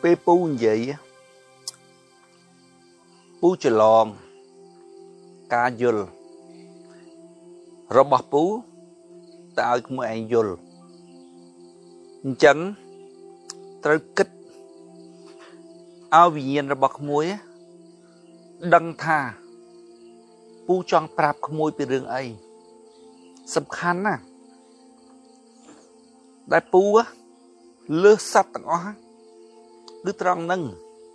Bê pu vậy pu chờ lòng ca dùl rồi bọc pu tạo một anh dùl chẳng tới kích ao vì nhiên rồi bọc muối đăng thà pu chọn prap muối bị rừng ấy sắp khăn à đại pu á lơ sắp tặng ó cứ trăng nâng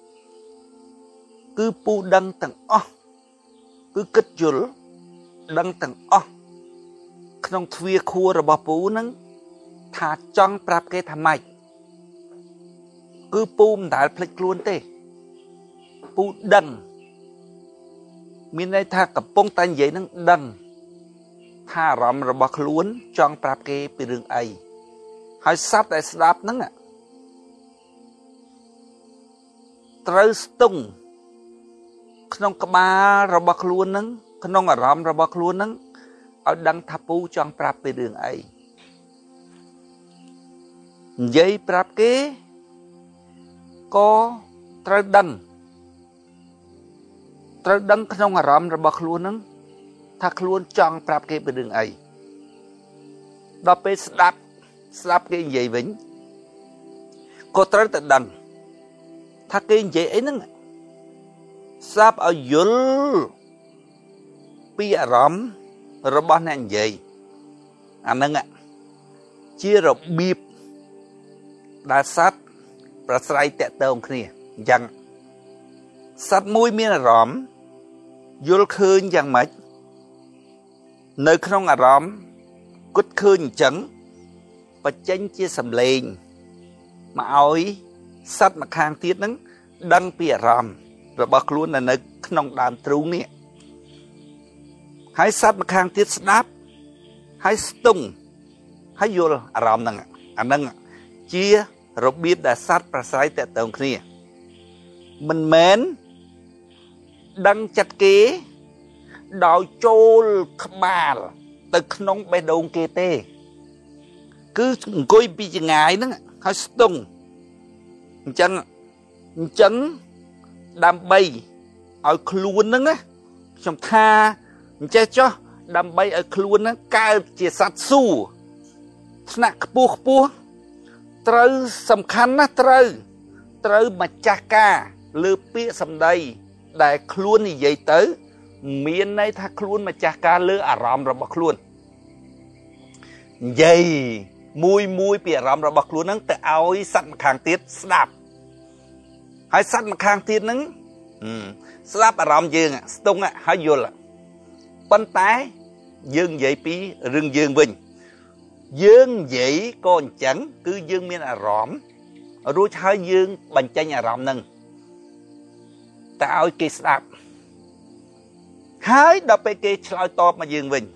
cứ pu đăng tặng ó cứ kích dùl đăng tặng ó trong thuê khua rồi bỏ pu nâng thà chọn prap cái thà mạch cứ pu đã plek luôn tê pu đăng mình đây thà cặp bông tay vậy nâng đăng thà rõm rồi bỏ luôn chọn prap cái bị rừng ấy hay sắp tại sắp nâng ạ trời stung trong cái ba rồi bạc luôn nâng trong ở rõm rồi bạc luôn nâng ở đăng tháp pu chọn prap về đường ấy dây prap kế có trời đăng trong ở rõm rồi bạc luôn nâng thạc luôn chọn prap kế về đường ấy đó pe sắp cái gì vĩnh có trời tự đăng thạc cái gì ấy nâng sắp ở dùl pi rõm rồi bọn này vậy anh nâng ạ chia rồi bịp đã sát và sài tẹt tông kia chẳng sát mũi miên rõm dùl khơi chẳng mấy nơi không à rõm cút khơi chẳng và chanh chia sầm lên mà ôi sát mà khang tiết nâng đăng pi rõm rồi bác luôn là nơi không đàn trú nè hãy sát mà khang tiết đáp hãy stung hãy vô rõm nâng anh nâng chia rồi biết đã sát và sái tại tổng kia mình mến đăng chặt kế đòi chôl bà từ nông bê đông kê tê cứ coi bị chừng ngại nâng hãy stung chẳng đam bay ở luôn nâng á trong tha che cho đam bay ở luôn nâng cao chỉ sát su nạc bua trời sầm khăn á trời mà cha ca lư pía sầm đầy đại luôn như vậy tới miền này thà luôn mà cha ca lư rõm rồi bọc luôn vậy mùi pía rõm rồi bọc luôn nâng tự áo sắt mà khang tiết đạp hãy sắt mà khang tiết nâng sắp rõm dương stung á hãy vô là bánh tái dương vậy pi rừng dương vinh dương vậy còn chẳng cứ dương miên rõm rồi hai dương bánh chanh rõm nâng tạo cái sạp hãy đọc cái chơi top mà dương vinh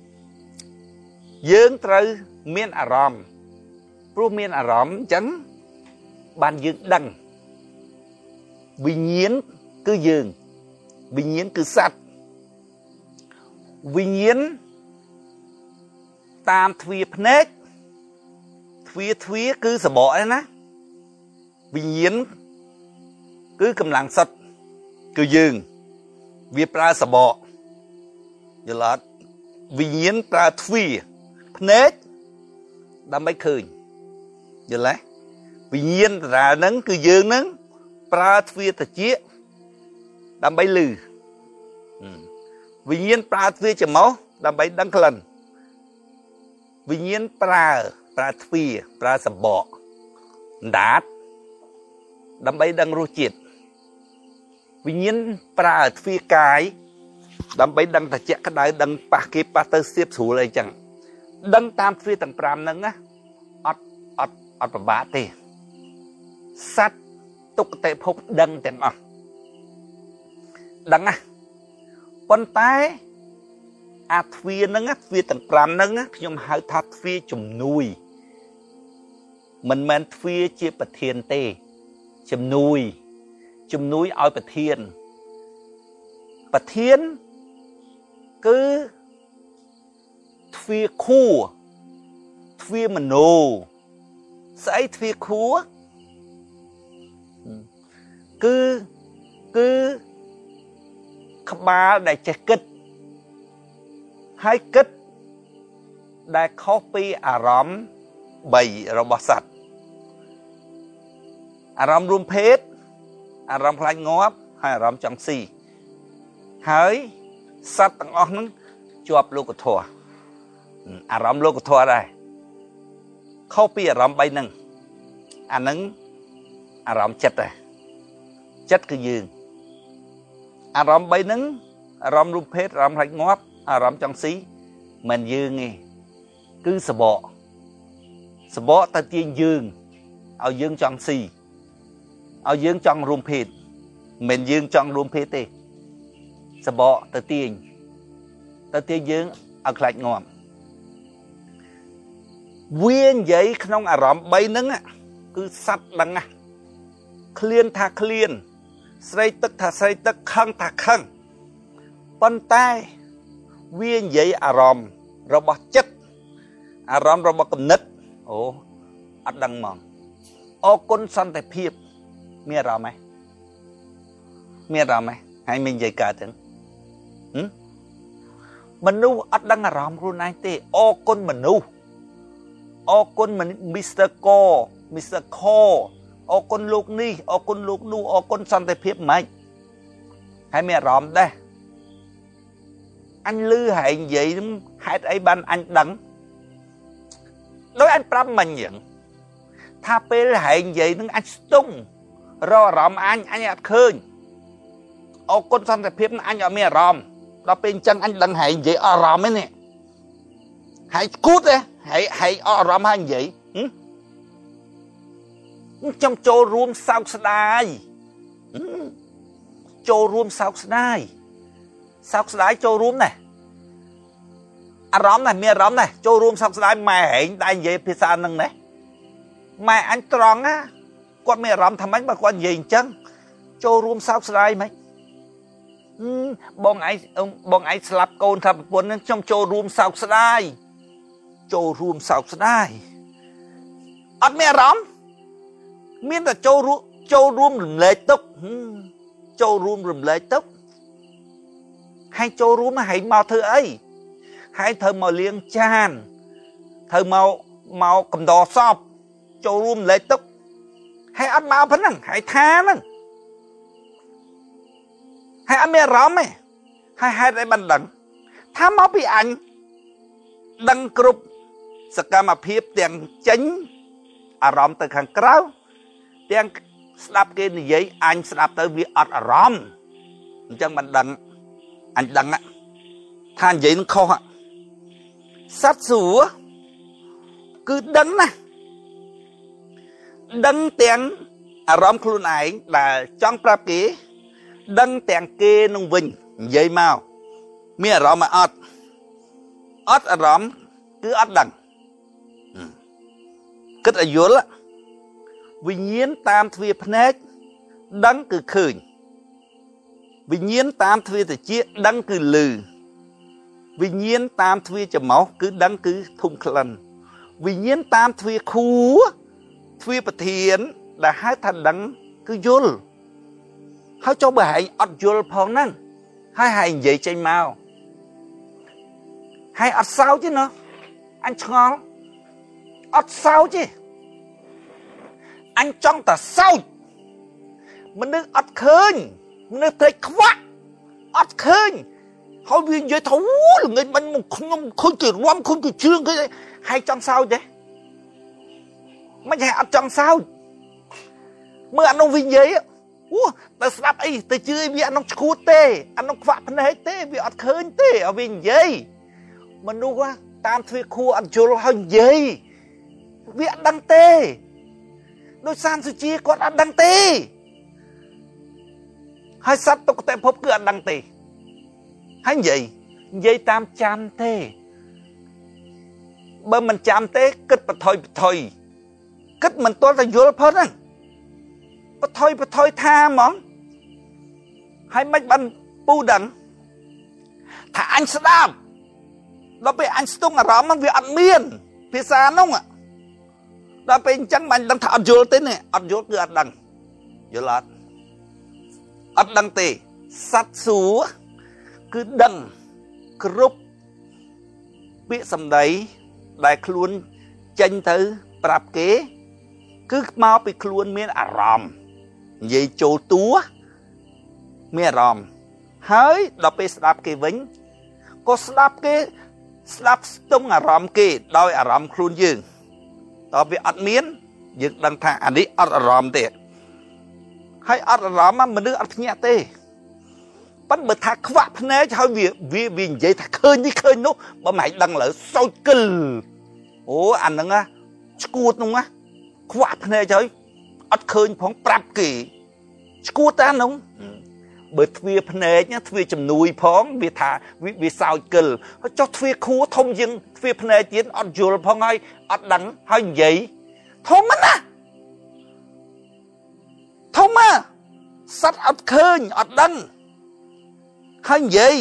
dương trời miên rõm pro miên rõm chẳng bàn dương đăng vì nhiên cứ dương vì nhiên cứ sạch vì nhiên tam thuy phết thuy cứ sờ bỏ đấy vì nhiên cứ cầm lăng sạch cứ dương vì pra sờ bỏ giờ là vì nhiên pra thuy phết đã mấy khơi giờ lấy vì nhiên ra nắng cứ dương nắng pra thuy thật chia đã mấy lư vì nhiên pra thuy chấm máu đã mấy đăng lần vì nhiên pra thuy pra sập bọ đát đâm bay đăng rô chiết vì nhiên pra thuy cái đâm bay đăng ta chạy cái đáy đăng pa cái pa tơ xếp thủ lại chẳng đăng tam thuy tầng pram nâng á ọt bả tê sát tục tệ phúc đăng tên ọ đăng á con tái thuy nâng á thuy tầng pram nâng á nhưng mà hai thắt thuy chùm nuôi mình men thuy chia bạch thiên tê chùm nuôi ao bạch thiên cứ thuy khu thuy mà nô sấy thuy khu គឺក្បាលដែលចេះគិតហើយគិតដែលខុសពីអារម្មណ៍3របស់សត្វអារម្មណ៍រួមភេទអារម្មណ៍ខ្លាចងាប់ហើយអារម្មណ៍ចង់ស៊ីហើយសត្វទាំងអស់ហ្នឹងជាប់លោកធម៌អារម្មណ៍លោកធម៌ដែរខុសពីអារម្មណ៍3ហ្នឹងអាហ្នឹងអារម្មណ៍ចិត្តដែរចិត្តគឺយើងអារម្មណ៍3ហ្នឹងអារម្មណ៍រូបភេទអារម្មណ៍ខ្លាចងាប់អារម្មណ៍ចង់ស៊ីមិនយើងទេគឺសបកទៅទាញយើងឲ្យយើងចង់ស៊ីឲ្យយើងចង់រួមភេទមិនយើងចង់រួមភេទទេសបកទៅទាញយើងឲ្យខ្លាចងាប់វានិយាយក្នុងអារម្មណ៍3ហ្នឹងគឺសត្វដឹងណាឃ្លានថាឃ្លានស្រីទឹកថាស្រីទឹកខឹងថាខឹងប៉ុន្តែវានិយាយអារម្មណ៍របស់ចិត្តអារម្មណ៍របស់គំនិតអូអត់ដឹងហ្មងអរគុណសន្តិភាពមានអារម្មណ៍ហ៎ហើយមិននិយាយកើតហ្នឹងមនុស្សអត់ដឹងអារម្មណ៍ខ្លួនឯងទេអរគុណមនុស្សអរគុណមីស្ទ័រកមីស្ទ័រខអរគុណលោកនេះអរគុណលោកនោះអរគុណសន្តិភាពមិនហើយមានអារម្មណ៍ដែរអញលឺហែងនិយាយហ្នឹងហេតុអីបានអញដឹងដោយអញប្រាប់មិញយ៉ាងថាពេលហែងនិយាយហ្នឹងអញស្ទង់រកអារម្មណ៍អញអត់ឃើញអរគុណសន្តិភាពអញអត់មានអារម្មណ៍ដល់ពេលអញ្ចឹងអញដឹងហែងនិយាយអារម្មណ៍ហ្នឹងហែងគូតទេហែងអត់អារម្មណ៍ហែងនិយាយខ្ញុំចូលរួមសោកស្ដាយចូលរួមសោកស្ដាយចូលរួមណាអារម្មណ៍ណាមានអារម្មណ៍ណាចូលរួមសោកស្ដាយម៉ែហែងដែលនិយាយភាសាហ្នឹងណាម៉ែអញត្រង់ណាគាត់មានអារម្មណ៍ថាម៉េចបើគាត់និយាយអញ្ចឹងចូលរួមសោកស្ដាយម៉េចបងឯងស្លាប់កូនថាប្រពន្ធហ្នឹងខ្ញុំចូលរួមសោកស្ដាយអត់មានអារម្មណ៍មានតែចូលរួមរំលែកទុក្ខចូលរួមរំលែកទុក្ខហើយចូលរួមហើយមកធ្វើអីហើយត្រូវមកលាងចានត្រូវមកកំដរសពចូលរួមរំលែកទុក្ខហើយអត់មកប៉ុណ្ណឹងហើយថាហ្នឹងហើយអត់មានអារម្មណ៍ទេហើយហេតុអីបានដឹងថាមកពីអញដឹងគ្រប់សកម្មភាពទាំងចេញអារម្មណ៍ទៅខាងក្រៅទាំងស្ដាប់គេនិយាយអញស្ដាប់ទៅវាអត់អារម្មណ៍អញ្ចឹងមិនដឹងអញដឹងថានិយាយនឹងខុសសត្វសួរគឺដឹងណាដឹងទាំងអារម្មណ៍ខ្លួនឯងដែលចង់ប្រាប់គេដឹងទាំងគេនឹងវិញនិយាយមកមានអារម្មណ៍អត់អារម្មណ៍គឺអត់ដឹងគិតឲ្យយល់វិញ្ញាណតាមទ្វារភ្នែកដឹងគឺឃើញវិញ្ញាណតាមទ្វារត្រចៀកដឹងគឺឮវិញ្ញាណតាមទ្វារច្រមុះគឺដឹងគឺធុំក្លិនវិញ្ញាណតាមទ្វារខួរទ្វារប្រធានដែលហៅថាដឹងគឺយល់ហើយចុះបើហែងអត់យល់ផងហ្នឹងហើយហែងនិយាយចេញមកហើយអត់សោចទេណាអញឆ្ងល់អត់សោចទេអញចង់តែសោចមនុស្សអត់ឃើញមនុស្សត្រេកខ្វាក់អត់ឃើញហើយវានិយាយថាអូល្ងាចបាញ់មកខ្ញុំឃើញគេរាំឃើញគេជឿងគេហើយចង់សោចទេមិនហែអត់ចង់សោចមើលអានោះវានិយាយអូតែស្ដាប់អីទៅជឿវាអានោះឈួតទេអានោះខ្វាក់ភ្នែកទេវាអត់ឃើញទេឲ្យវានិយាយមនុស្សតាមទ្វារខួរអត់យល់ហើយនិយាយវាអត់ដឹងទេដោយសានសុជាគាត់អត់ដឹងទេហើយសត្វទុក្ខតេភពគឺអត់ដឹងទេហើយនិយាយតាមចាំទេបើមិនចាំទេគិតបថុយគិតមិនទាល់តែយល់ផងហ្នឹងបថុយថាហ្មងហើយមិនបានពូដឹងថាអញស្ដាប់ដល់ពេលអញស្ទង់អារម្មណ៍វាអត់មានភាសានោះដល់ពេលអញ្ចឹងមិនដឹងថាអត់យល់ទេនេះអត់យល់គឺអត់ដឹងយល់អត់ត់ដឹងទេសត្វសួរគឺដឹងគ្រប់ពាក្យសម្ដីដែលខ្លួនចេញទៅប្រាប់គេគឺមកពីខ្លួនមានអារម្មណ៍និយាយចូលតួមានអារម្មណ៍ហើយដល់ពេលស្ដាប់គេវិញក៏ស្ដាប់ស្ទង់អារម្មណ៍គេដោយអារម្មណ៍ខ្លួនយើងដល់វាអត់មានយើងដឹងថាអានេះអត់អារម្មណ៍ទេហើយអត់អារម្មណ៍មនុស្សអត់ភ្ញាក់ទេប៉ុន្តែបើថាខ្វាក់ភ្នែកហើយវានិយាយថាឃើញនេះឃើញនោះបើមិនឲ្យដឹងលើសោចគិលអូអាហ្នឹងឈួតនោះខ្វាក់ភ្នែកហើយអត់ឃើញផងប្រាប់គេឈួតតានោះបើទ្វាភ្នែកទ្វាជំនួយផងវាថាវាសោចគិលចុះទ្វាខួរធំជាងទ្វាភ្នែកទៀតអត់យល់ផងហើយអត់ដឹងហើយនិយាយធំណាធំសត្វអត់ឃើញអត់ដឹងហើយនិយាយ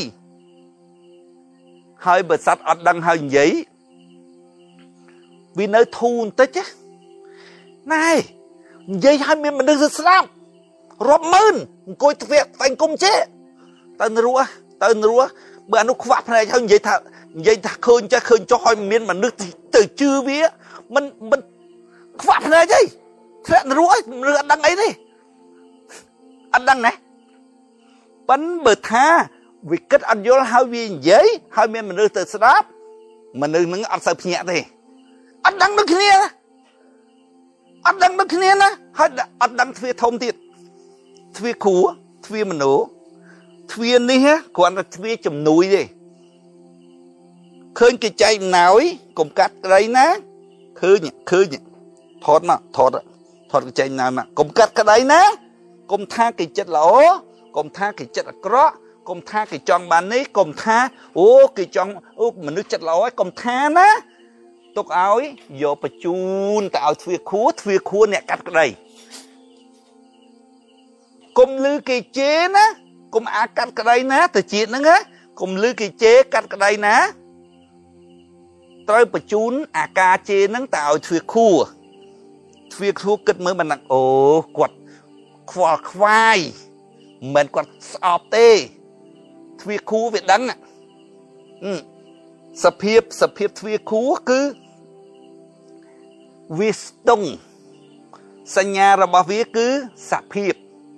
ហើយបើសត្វអត់ដឹងហើយនិយាយវានៅធូរបន្តិចណែនិយាយឲ្យមានមនុស្សស្ដាប់រាប់ម៉ឺនអង្គុយទ្វាតែអង្គុំចេទៅនរោះបើអានោះខ្វាក់ភ្នែកហើយនិយាយថាឃើញចេះឃើញចុះឲ្យមានមនុស្សទៅជឿវាមិនខ្វាក់ភ្នែកទេធ្លាក់នរោះមនុស្សអត់ដឹងអីទេអត់ដឹងណាប៉ិនបើថាវាគិតអត់យល់ហើយវានិយាយហើយមានមនុស្សទៅស្ដាប់មនុស្សនឹងអត់សូវភ្ញាក់ទេអត់ដឹងដូចគ្នាណាអត់ដឹងដូចគ្នាណាហើយអត់ដឹងទ្វាធំទៀតទ្វាគ្រួទ្វាមនុស្សទ្វានេះគ្រាន់តែទ្វាជំនួយទេឃើញគេចែកអំណោយកុំកាត់ក្តីណាឃើញថតគេចែកអំណោយមកកុំកាត់ក្តីណាកុំថាគេចិត្តល្អកុំថាគេចិត្តអាក្រក់កុំថាគេចង់បាននេះកុំថាគេចង់មនុស្សចិត្តល្អហើយកុំថាណាទុកឲ្យយកបញ្ជូនទៅឲ្យទ្វាខួរអ្នកកាត់ក្តីកុំលឺគេជេរណាកុំអាចកាត់ក្តីណាទៅជាតិហ្នឹងណាកុំលឺគេជេរកាត់ក្តីណាត្រូវបញ្ជូនអាការជេរហ្នឹងទៅឲ្យទ្វាខួរគិតមើលមិនដឹងគាត់ខ្វល់ខ្វាយមិនគាត់ស្អប់ទេទ្វាខួរវាដឹងសភាពទ្វាខួរគឺវាស្ទង់សញ្ញារបស់វាគឺសភាព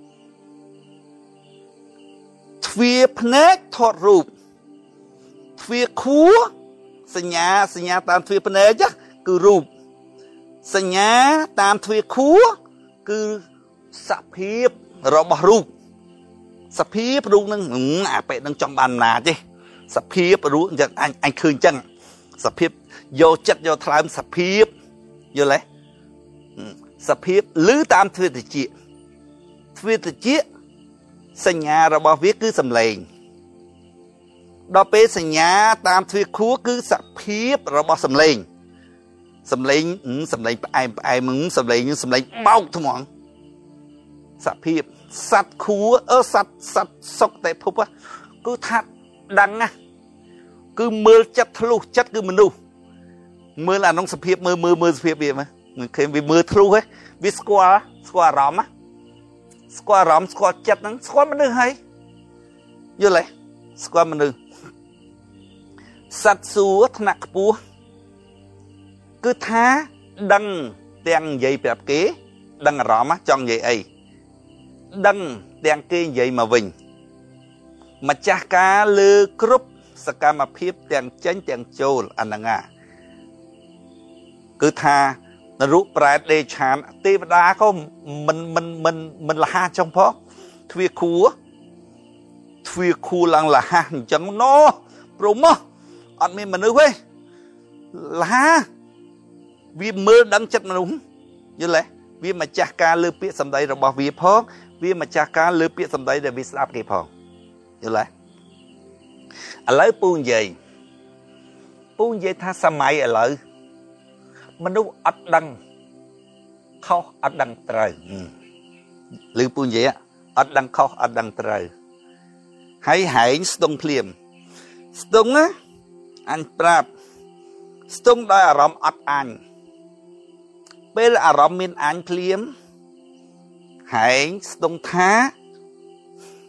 ទ្វាភ្នែកថតរូបទ្វាខួរសញ្ញាតាមទ្វាភ្នែកគឺរូបសញ្ញាតាមទ្វាខួរគឺសភាពរបស់រូបសភាពរូបនឹងអាពេលនឹងចង់បានអំណាចទេសភាពរូបអញ្ចឹងអញឃើញអញ្ចឹងសភាពយកចិត្តយកថ្លើមសភាពយល់ទេសភាពឬតាមទ្វាតិចសញ្ញារបស់វាគឺសំឡេងដល់ពេលសញ្ញាតាមទ្វាខួរគឺសភាពរបស់សំឡេងផ្អែមសំឡេងបោកថ្មងសភាពសត្វខួរសត្វសុកតែភពគឺថាដឹងណាគឺមើលចិត្តធ្លុះចិត្តគឺមនុស្សមើលអាក្នុងសភាពមើលសភាពវាមិនឃើញវាមើលធ្លុះទេវាស្គាល់អារម្មណ៍ស្គាល់ចិត្តហ្នឹងស្គាល់មនុស្សហើយយល់ទេស្គាល់មនុស្សសត្វសួរថ្នាក់ខ្ពស់គឺថាដឹងទាំងនិយាយប្រាប់គេដឹងអារម្មណ៍ចង់និយាយអីដឹងទាំងគេនិយាយមកវិញម្ចាស់ការលើគ្រប់សកម្មភាពទាំងចេញទាំងចូលអាហ្នឹងគឺថានរុប្រែតដេឆានទេវតាក៏មិនលះចុងផងទ្វាខួរឡើងលះអញ្ចឹងណោព្រមអត់មានមនុស្សទេលះវាមើលដឹងចិត្តមនុស្សយល់ទេវាម្ចាស់ការលើពាក្យសម្ដីរបស់វាផងវាម្ចាស់ការលើពាក្យសម្ដីដែលវាស្ដាប់គេផងយល់ទេឥឡូវពូនិយាយថាសម័យឥឡូវមនុស្សអត់ដឹងខុសអត់ដឹងត្រូវឬពូនិយាយអត់ដឹងខុសអត់ដឹងត្រូវហើយហែងស្ទង់ភ្លាមស្ទង់ណាអញប្រាប់ស្ទង់ដោយអារម្មណ៍អត់អញពេលអារម្មណ៍មានអញភ្លាមហែងស្ទង់ថា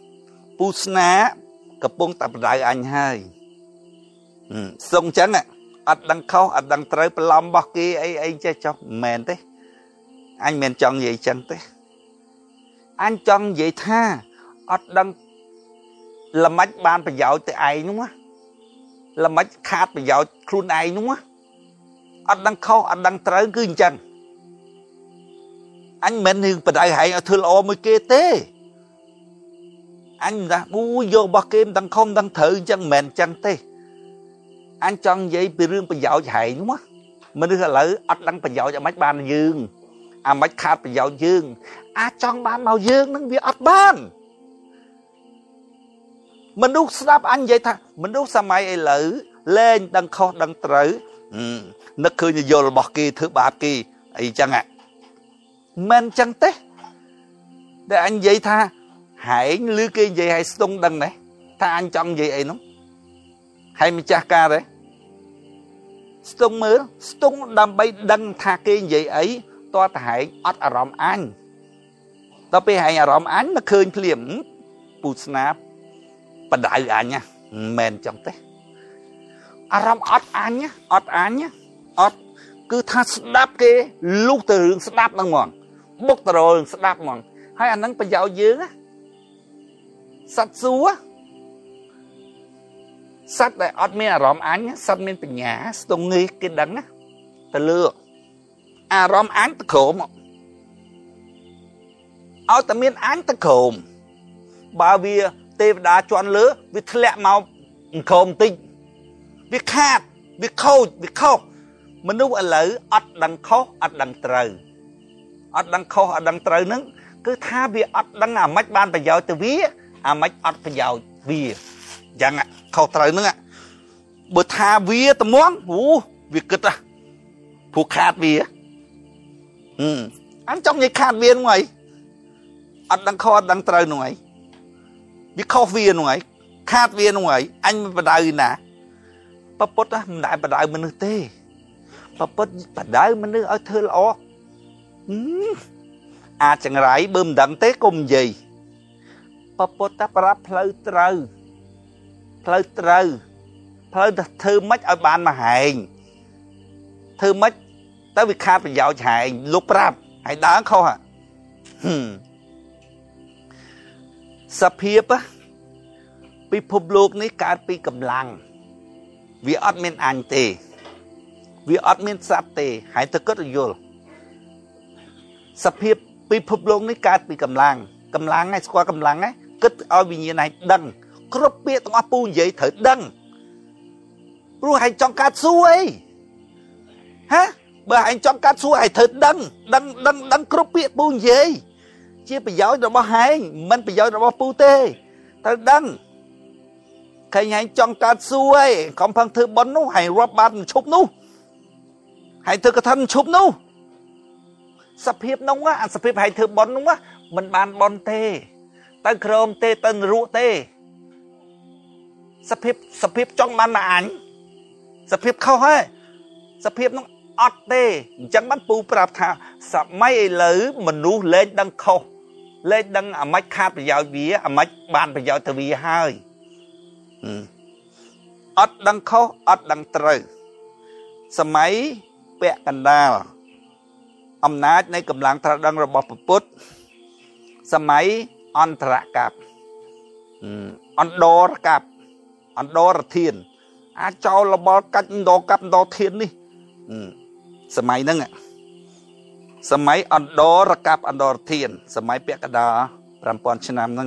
ពូស្នាកំពុងតែបដៅអញហើយសុំចឹងអត់ដឹងខុសអត់ដឹងត្រូវប្រឡំរបស់គេអីចេះចុះមិនមែនទេអញមិនចង់និយាយចឹងទេអញចង់និយាយថាអត់ដឹងល្មិចបានប្រយោជន៍ទៅឯងនោះល្មិចខាតប្រយោជន៍ខ្លួនឯងនោះអត់ដឹងខុសអត់ដឹងត្រូវគឺអញ្ចឹងអញមិននឹងបដៅហែងឲ្យធ្វើល្អមួយគេទេអញថាអូយករបស់គេមិនដឹងខុសមិនដឹងត្រូវអញ្ចឹងមិនមែនអញ្ចឹងទេអញចង់និយាយពីរឿងប្រយោជន៍ហែងនោះមនុស្សឥឡូវអត់ដឹងប្រយោជន៍អាម៉េចបានយើងអាម៉េចខាតប្រយោជន៍យើងអាចចង់បានមកយើងនឹងវាអត់បានមនុស្សស្ដាប់អញនិយាយថាមនុស្សសម័យឥឡូវលែងដឹងខុសដឹងត្រូវនឹកឃើញយល់របស់គេធ្វើបាបគេអីចឹងមិនចឹងទេតែអញនិយាយថាហែងឬគេនិយាយឲ្យស្ទង់ដឹងដែរថាអញចង់និយាយអីនោះហើយម្ចាស់ការទេស្ទង់មើលស្ទង់ដើម្បីដឹងថាគេនិយាយអីតើតែហែងអត់អារម្មណ៍អញដល់ពេលហែងអារម្មណ៍អញមកឃើញភ្លាមពូស្នាបដៅអញមិនមែនចឹងទេអារម្មណ៍អត់អញអត់គឺថាស្ដាប់គេលុះទៅរឿងស្ដាប់ហ្នឹងហ្មងបុកទៅរឿងស្ដាប់ហ្មងហើយអាហ្នឹងប្រយោជន៍យើងសត្វសួរសត្វដែលអត់មានអារម្មណ៍អញសត្វមានបញ្ញាស្ទង់នេះគេដឹងទៅលើអារម្មណ៍អញទៅក្រោមឲ្យតែមានអញទៅក្រោមបើវាទេវតាជន់លើវាធ្លាក់មកក្រោមតិចវាខាតវាខូចវាខុសមនុស្សឥឡូវអត់ដឹងខុសអត់ដឹងត្រូវអត់ដឹងខុសអត់ដឹងត្រូវហ្នឹងគឺថាវាអត់ដឹងអាម៉េចបានប្រយោជន៍ទៅវាអាម៉េចអត់ប្រយោជន៍វាយ៉ាងខុសត្រូវហ្នឹងបើថាវាត្មងវាគិតព្រោះខាតវាអញចង់និយាយខាតវាហ្នឹងហើយអត់ដឹងខុសអត់ដឹងត្រូវហ្នឹងហើយវាខុសវាហ្នឹងហើយខាតវាហ្នឹងហើយអញមិនបដៅណាប្រពុតមិនដែលបដៅមនុស្សទេប្រពុតបដៅមនុស្សឲ្យធ្វើល្អអាចចង្រៃបើមិនដឹងទេកុំនិយាយប្រពុតតែប្រាប់ផ្លូវត្រូវផ្លូវទៅធ្វើម៉េចឲ្យបានមកហែងធ្វើម៉េចទៅវាខាតប្រយោជន៍ហែងលោកប្រាប់ហើយដើរខុសសភាពពិភពលោកនេះកើតពីកម្លាំងវាអត់មានអញទេវាអត់មានសត្វទេហើយទៅគិតយល់សភាពពិភពលោកនេះកើតពីកម្លាំងហើយស្គាល់កម្លាំងហើយគិតឲ្យវិញ្ញាណឲ្យដឹងគ្រប់ពាក្យទាំងអស់ពូនិយាយត្រូវដឹងព្រោះហើយចង់កាត់សួរអីបើឯងចង់កាត់សួរឲ្យត្រូវដឹងគ្រប់ពាក្យពូនិយាយជាប្រយោជន៍របស់ហែងមិនប្រយោជន៍របស់ពូទេត្រូវដឹងឃើញហែងចង់កាត់សួរអីខំផឹងធ្វើប៉ុននោះហែងរាប់បាត់ឈប់នោះហែងធ្វើកថាឈប់នោះសភាពនោះអាសភាពហែងធ្វើប៉ុននោះមិនបានប៉ុនទេទៅក្រោមទេទៅនរកទេសភាពចង់បានមកអញសភាពខុសហើយសភាពនោះអត់ទេអញ្ចឹងបានពូប្រាប់ថាសម័យឥឡូវមនុស្សលែងដឹងខុសលែងដឹងអាម៉េចខាតប្រយោជន៍វាអាម៉េចបានប្រយោជន៍ទៅវាហើយអត់ដឹងខុសអត់ដឹងត្រូវសម័យពាក់កណ្ដាលអំណាចនៃកម្លាំងត្រាស់ដឹងរបស់ពុទ្ធសម័យអន្តរកប្បអន្តរកប្បអន្តរធានអាចចោលរបល់កាច់អន្តរកប្បអន្តរធាននេះសម័យហ្នឹងសម័យអន្តរកប្បអន្តរធានសម័យពាក់កណ្ដាល 5000 ឆ្នាំហ្នឹង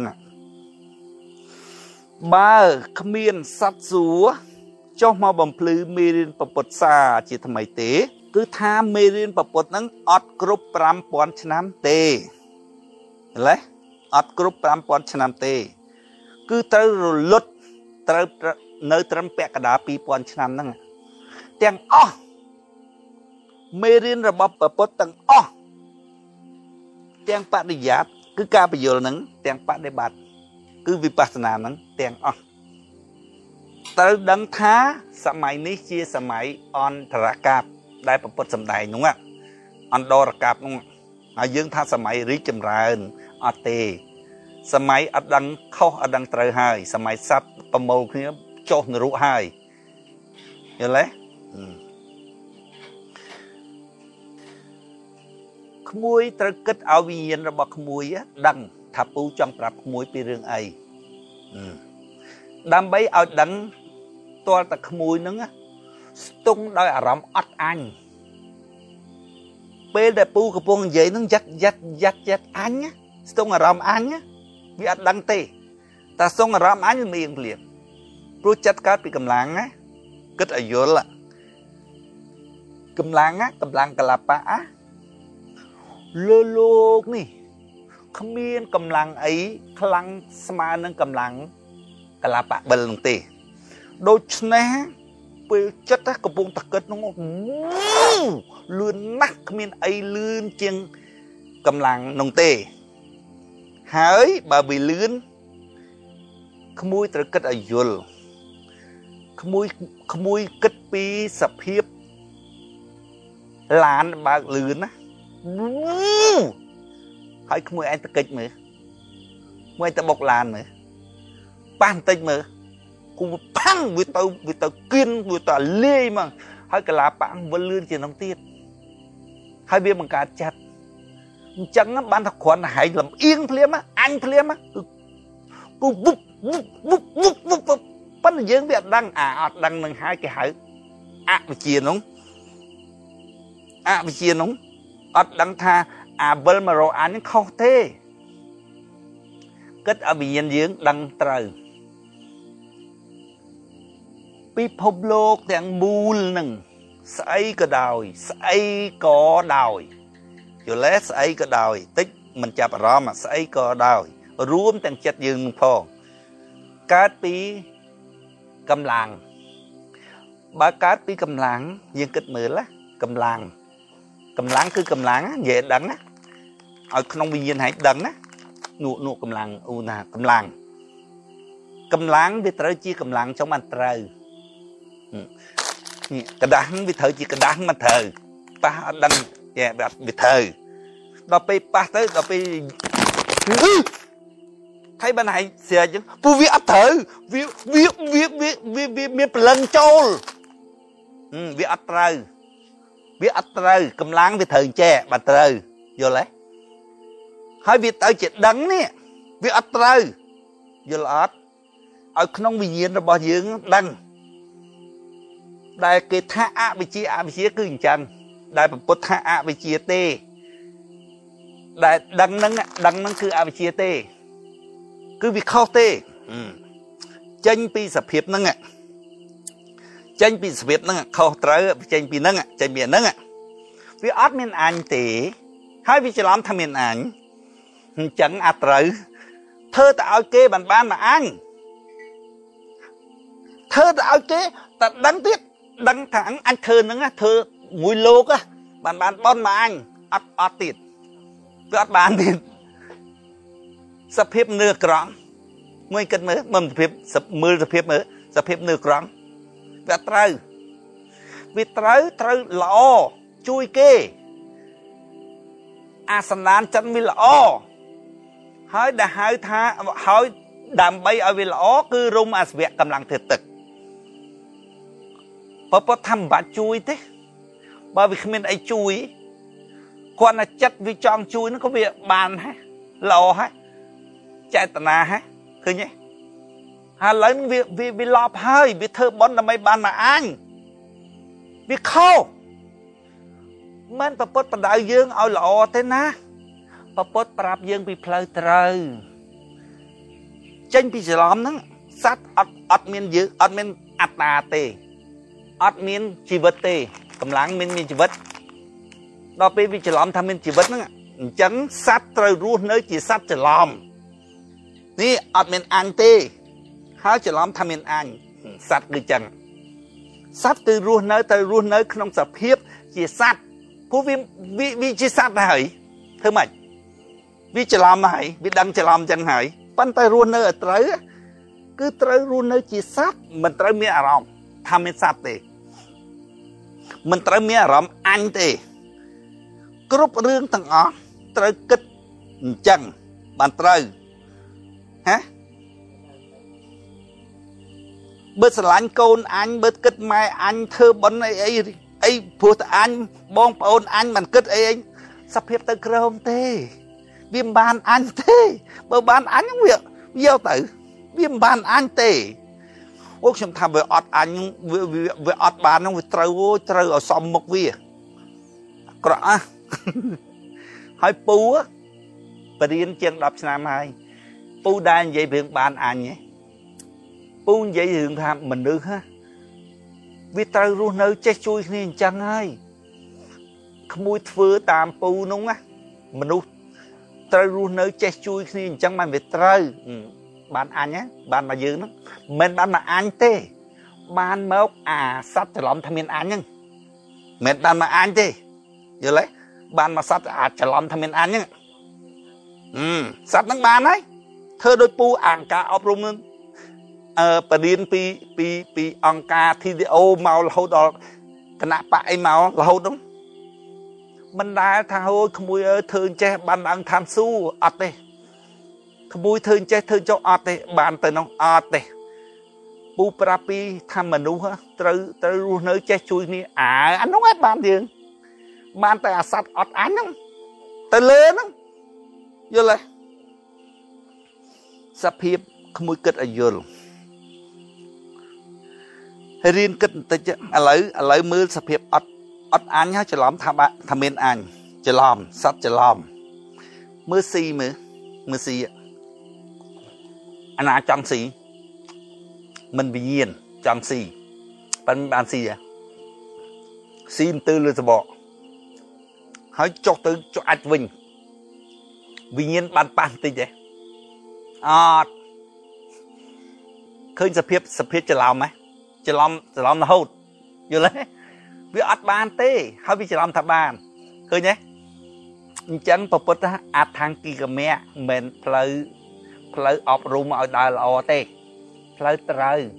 បើគ្មានសត្វសួរចុះមកបំភ្លឺមេរៀនពុទ្ធសាជាថ្មីទេគឺថាមេរៀនពុទ្ធហ្នឹងអត់គ្រប់ 5000 ឆ្នាំទេម្ល៉េះអត់គ្រប់ 5000 ឆ្នាំទេគឺត្រូវរលត់ត្រូវនៅត្រឹមពាក់កណ្ដាល 2000 ឆ្នាំហ្នឹងទាំងអស់មេរៀនរបស់ពុទ្ធទាំងអស់ទាំងបរិយ័តគឺការបញ្យល់ហ្នឹងទាំងបដិបត្តិគឺវិបស្សនាហ្នឹងទាំងអស់ត្រូវដឹងថាសម័យនេះជាសម័យអន្តរកប្បដែលពុទ្ធសម្ដែងនោះអន្តរកប្បនោះហើយយើងថាសម័យរីកចម្រើនអត់ទេសម័យអត់ដឹងខុសអត់ដឹងត្រូវហើយសម័យសត្វប្រមូលគ្នាចុះនរកហើយយល់ទេក្មួយត្រូវគិតឲ្យវិញ្ញាណរបស់ក្មួយដឹងថាពូចង់ប្រាប់ក្មួយពីរឿងអីដើម្បីឲ្យដឹងទាល់តែក្មួយនឹងស្ទង់ដោយអារម្មណ៍អត់អញពេលដែលពូកំពុងនិយាយនឹងយ៉ាត់អញស្ទង់អារម្មណ៍អញវាអត់ដឹងទេតែស្ទង់អារម្មណ៍អញមានភ្លាមព្រោះចិត្តកើតពីកម្លាំងណាគិតឲ្យយល់កម្លាំងកលាបៈលើលោកនេះគ្មានកម្លាំងអីខ្លាំងស្មើនឹងកម្លាំងកលាបៈបិលនោះទេដូច្នេះពេលចិត្តកំពុងតកិតនោះលឿនណាស់គ្មានអីលឿនជាងកម្លាំងនោះទេហើយបើវាលឿនក្មួយត្រូវគិតឲ្យយល់ក្មួយគិតពីសភាពឡានបើកលឿនណាហើយក្មួយឯងតកិចមើលមួយទៅបុកឡានមើលប៉ះបន្តិចមើលគូផាំងវាទៅគៀនវាទៅលាយមកហើយកលាប៉ាំងវិលលឿនជាងនោះទៀតហើយវាបង្កើតចិត្តអញ្ចឹងបានថាគ្រាន់តែហែងលំអៀងភ្លាមអញភ្លាមគូវុបប៉ុន្តែយើងវាអត់ដឹងអត់ដឹងនឹងហើយគេហៅអវិជ្ជានោះអត់ដឹងថាអាវិលមករកអញខុសទេគិតឲ្យវិញ្ញាណយើងដឹងត្រូវពិភពលោកទាំងមូលនឹងស្អីក៏ដោយស្អីក៏ដោយយល់ទេស្អីក៏ដោយតិចមិនចាប់អារម្មណ៍ស្អីក៏ដោយរួមទាំងចិត្តយើងនឹងផងកើតពីកម្លាំងបើកើតពីកម្លាំងយើងគិតមើលកម្លាំងគឺកម្លាំងនិយាយដឹងណាឲ្យក្នុងវិញ្ញាណហែងដឹងណានោះកម្លាំងអូណាកម្លាំងវាត្រូវជាកម្លាំងចុងបានត្រូវនេះกระដាស់វាត្រូវជាกระដាស់មិនត្រូវប៉ះអត់ដឹងវាត្រូវដល់ពេលប៉ះទៅដល់ពេលថៃបានហែងស្រាច់ពូវាអត់ត្រូវវាមានព្រលឹងចូលវាអត់ត្រូវកម្លាំងវាត្រូវចែបាត់ត្រូវយល់ទេហើយវាទៅជាដឹងនេះវាអត់ត្រូវយល់អត់ឲ្យក្នុងវិញ្ញាណរបស់យើងដឹងដែលគេថាអវិជ្ជាគឺអញ្ចឹងដែលពុទ្ធថាអវិជ្ជាទេដែលដឹងហ្នឹងគឺអវិជ្ជាទេគឺវាខុសទេចេញពីសភាពហ្នឹងខុសត្រូវចេញពីហ្នឹងវាអត់មានអញទេហើយវាច្រឡំថាមានអញអញ្ចឹងអាត្រូវធ្វើទៅឲ្យគេបានមកអញធ្វើទៅឲ្យគេតែដឹងទៀតដឹងថាអញធ្វើហ្នឹងធ្វើមួយលោកបានបនមកអញអត់ទៀតគឺអត់បានទៀតសភាពនឿក្រង់មួយគិតមើលមើលសភាពនឿក្រង់វាត្រូវល្អជួយគេអាសន្តានចិត្តវាល្អហើយដែលហៅថាហើយដើម្បីឲ្យវាល្អគឺរុំអាសវៈកម្លាំងធ្វើទឹកពុទ្ធធម្មបាច់ជួយទេបើវាគ្មានអីជួយគាត់ណាចិត្តវាចង់ជួយនោះក៏វាបានហើយល្អហើយចេតនាហើយឃើញទេហើយឥឡូវវាលប់ហើយវាធ្វើបន់ដើម្បីបានមកអញវាខុសមិនប្រពុតបដៅយើងឲ្យល្អទេណាប្រពុតប្រាប់យើងពីផ្លូវត្រូវចេញពីច្រឡំហ្នឹងសត្វអត់មានយើងអត់មានអត្តាទេអត់មានជីវិតទេកម្លាំងមានជីវិតដល់ពេលវាច្រឡំថាមានជីវិតហ្នឹងអញ្ចឹងសត្វត្រូវរស់នៅជាសត្វច្រឡំនេះអត់មានអញទេហើយច្រឡំថាមានអញសត្វគឺចឹងសត្វគឺរស់នៅក្នុងសភាពជាសត្វព្រោះវាជាសត្វហើយធ្វើម៉េចវាច្រឡំហើយវាដឹងច្រឡំចឹងហើយប៉ុន្តែរស់នៅឲ្យត្រូវគឺត្រូវរស់នៅជាសត្វមិនត្រូវមានអារម្មណ៍ថាមានសត្វទេមិនត្រូវមានអារម្មណ៍អញទេគ្រប់រឿងទាំងអស់ត្រូវគិតអញ្ចឹងបានត្រូវ bớt lạnh côn anh bớt kết mai anh thơ bấn ấy phù ta anh bong ôn anh mình kết ấy sắp hiệp tới không thế viêm ban anh thế bờ ban anh việc gieo tử viêm ban anh thế ốc xem tham về ọt anh về ọt bàn nó về trâu ở xóm mộc vía cọ hỏi pu á bà điên chân đập nam hai pu đan vậy việc ban anh nhé pu vậy thường tham mình được ha vì trâu luôn nơi chết chui nên chẳng hay không muốn phơi tam pu núng á mình luôn trâu luôn nơi chết chui nên chẳng mà về trâu ban anh nhé ban mà dư nó mình ban mà anh tê ban mốc sắtจะล้อมทำเป็นอันยังเม็ดban mà anh tê giờ lấy ban mà sắtจะล้อมทำเป็นอันยังsắtทั้งban ấy thơ đôi pu cả ọp rungนึงประเด็นปีองกาที่โอเมาเราดอกคณะปะไอเมาเราดงมันได้ทางโอ้ขโมยเธอเจ้บันดังทำสู้อัดเตขโมยเธอเจ้เธอเจ้าอัดเตบานเตน้องอัดเตปูปราปีทำมนุษย์ฮะตรรู้เนื้อเจ้ช่วยนี่อันน้องไอ้บานเดียงบานแต่สัตว์อัดอันนั่งแต่เลื่อนนั่งเยอะเลยสภีบขโมยเกิดอายุเรียนกันแต่จะอะไรมือสภีบอัดอันฮะจะล้อมทำเป็นอันจะล้อมสัตว์จะล้อมมือซีอันน่าจังสีมันวิญญาณจังสีเป็นบานสีซีมตื้อเลยจะบอกให้จกตื้อจกอัดวิญญาณบานปานตีเจเคยสภีบจะล้อมไหมจะล้อมนะฮูดอยู่เลยวิอัดบานเต้เขาวิจะล้อมทับบานเคยไหมจังปปตะอัดทางกีกะแม่เหม็นเพลออบรูมาเอาได้ละอเต้เพลต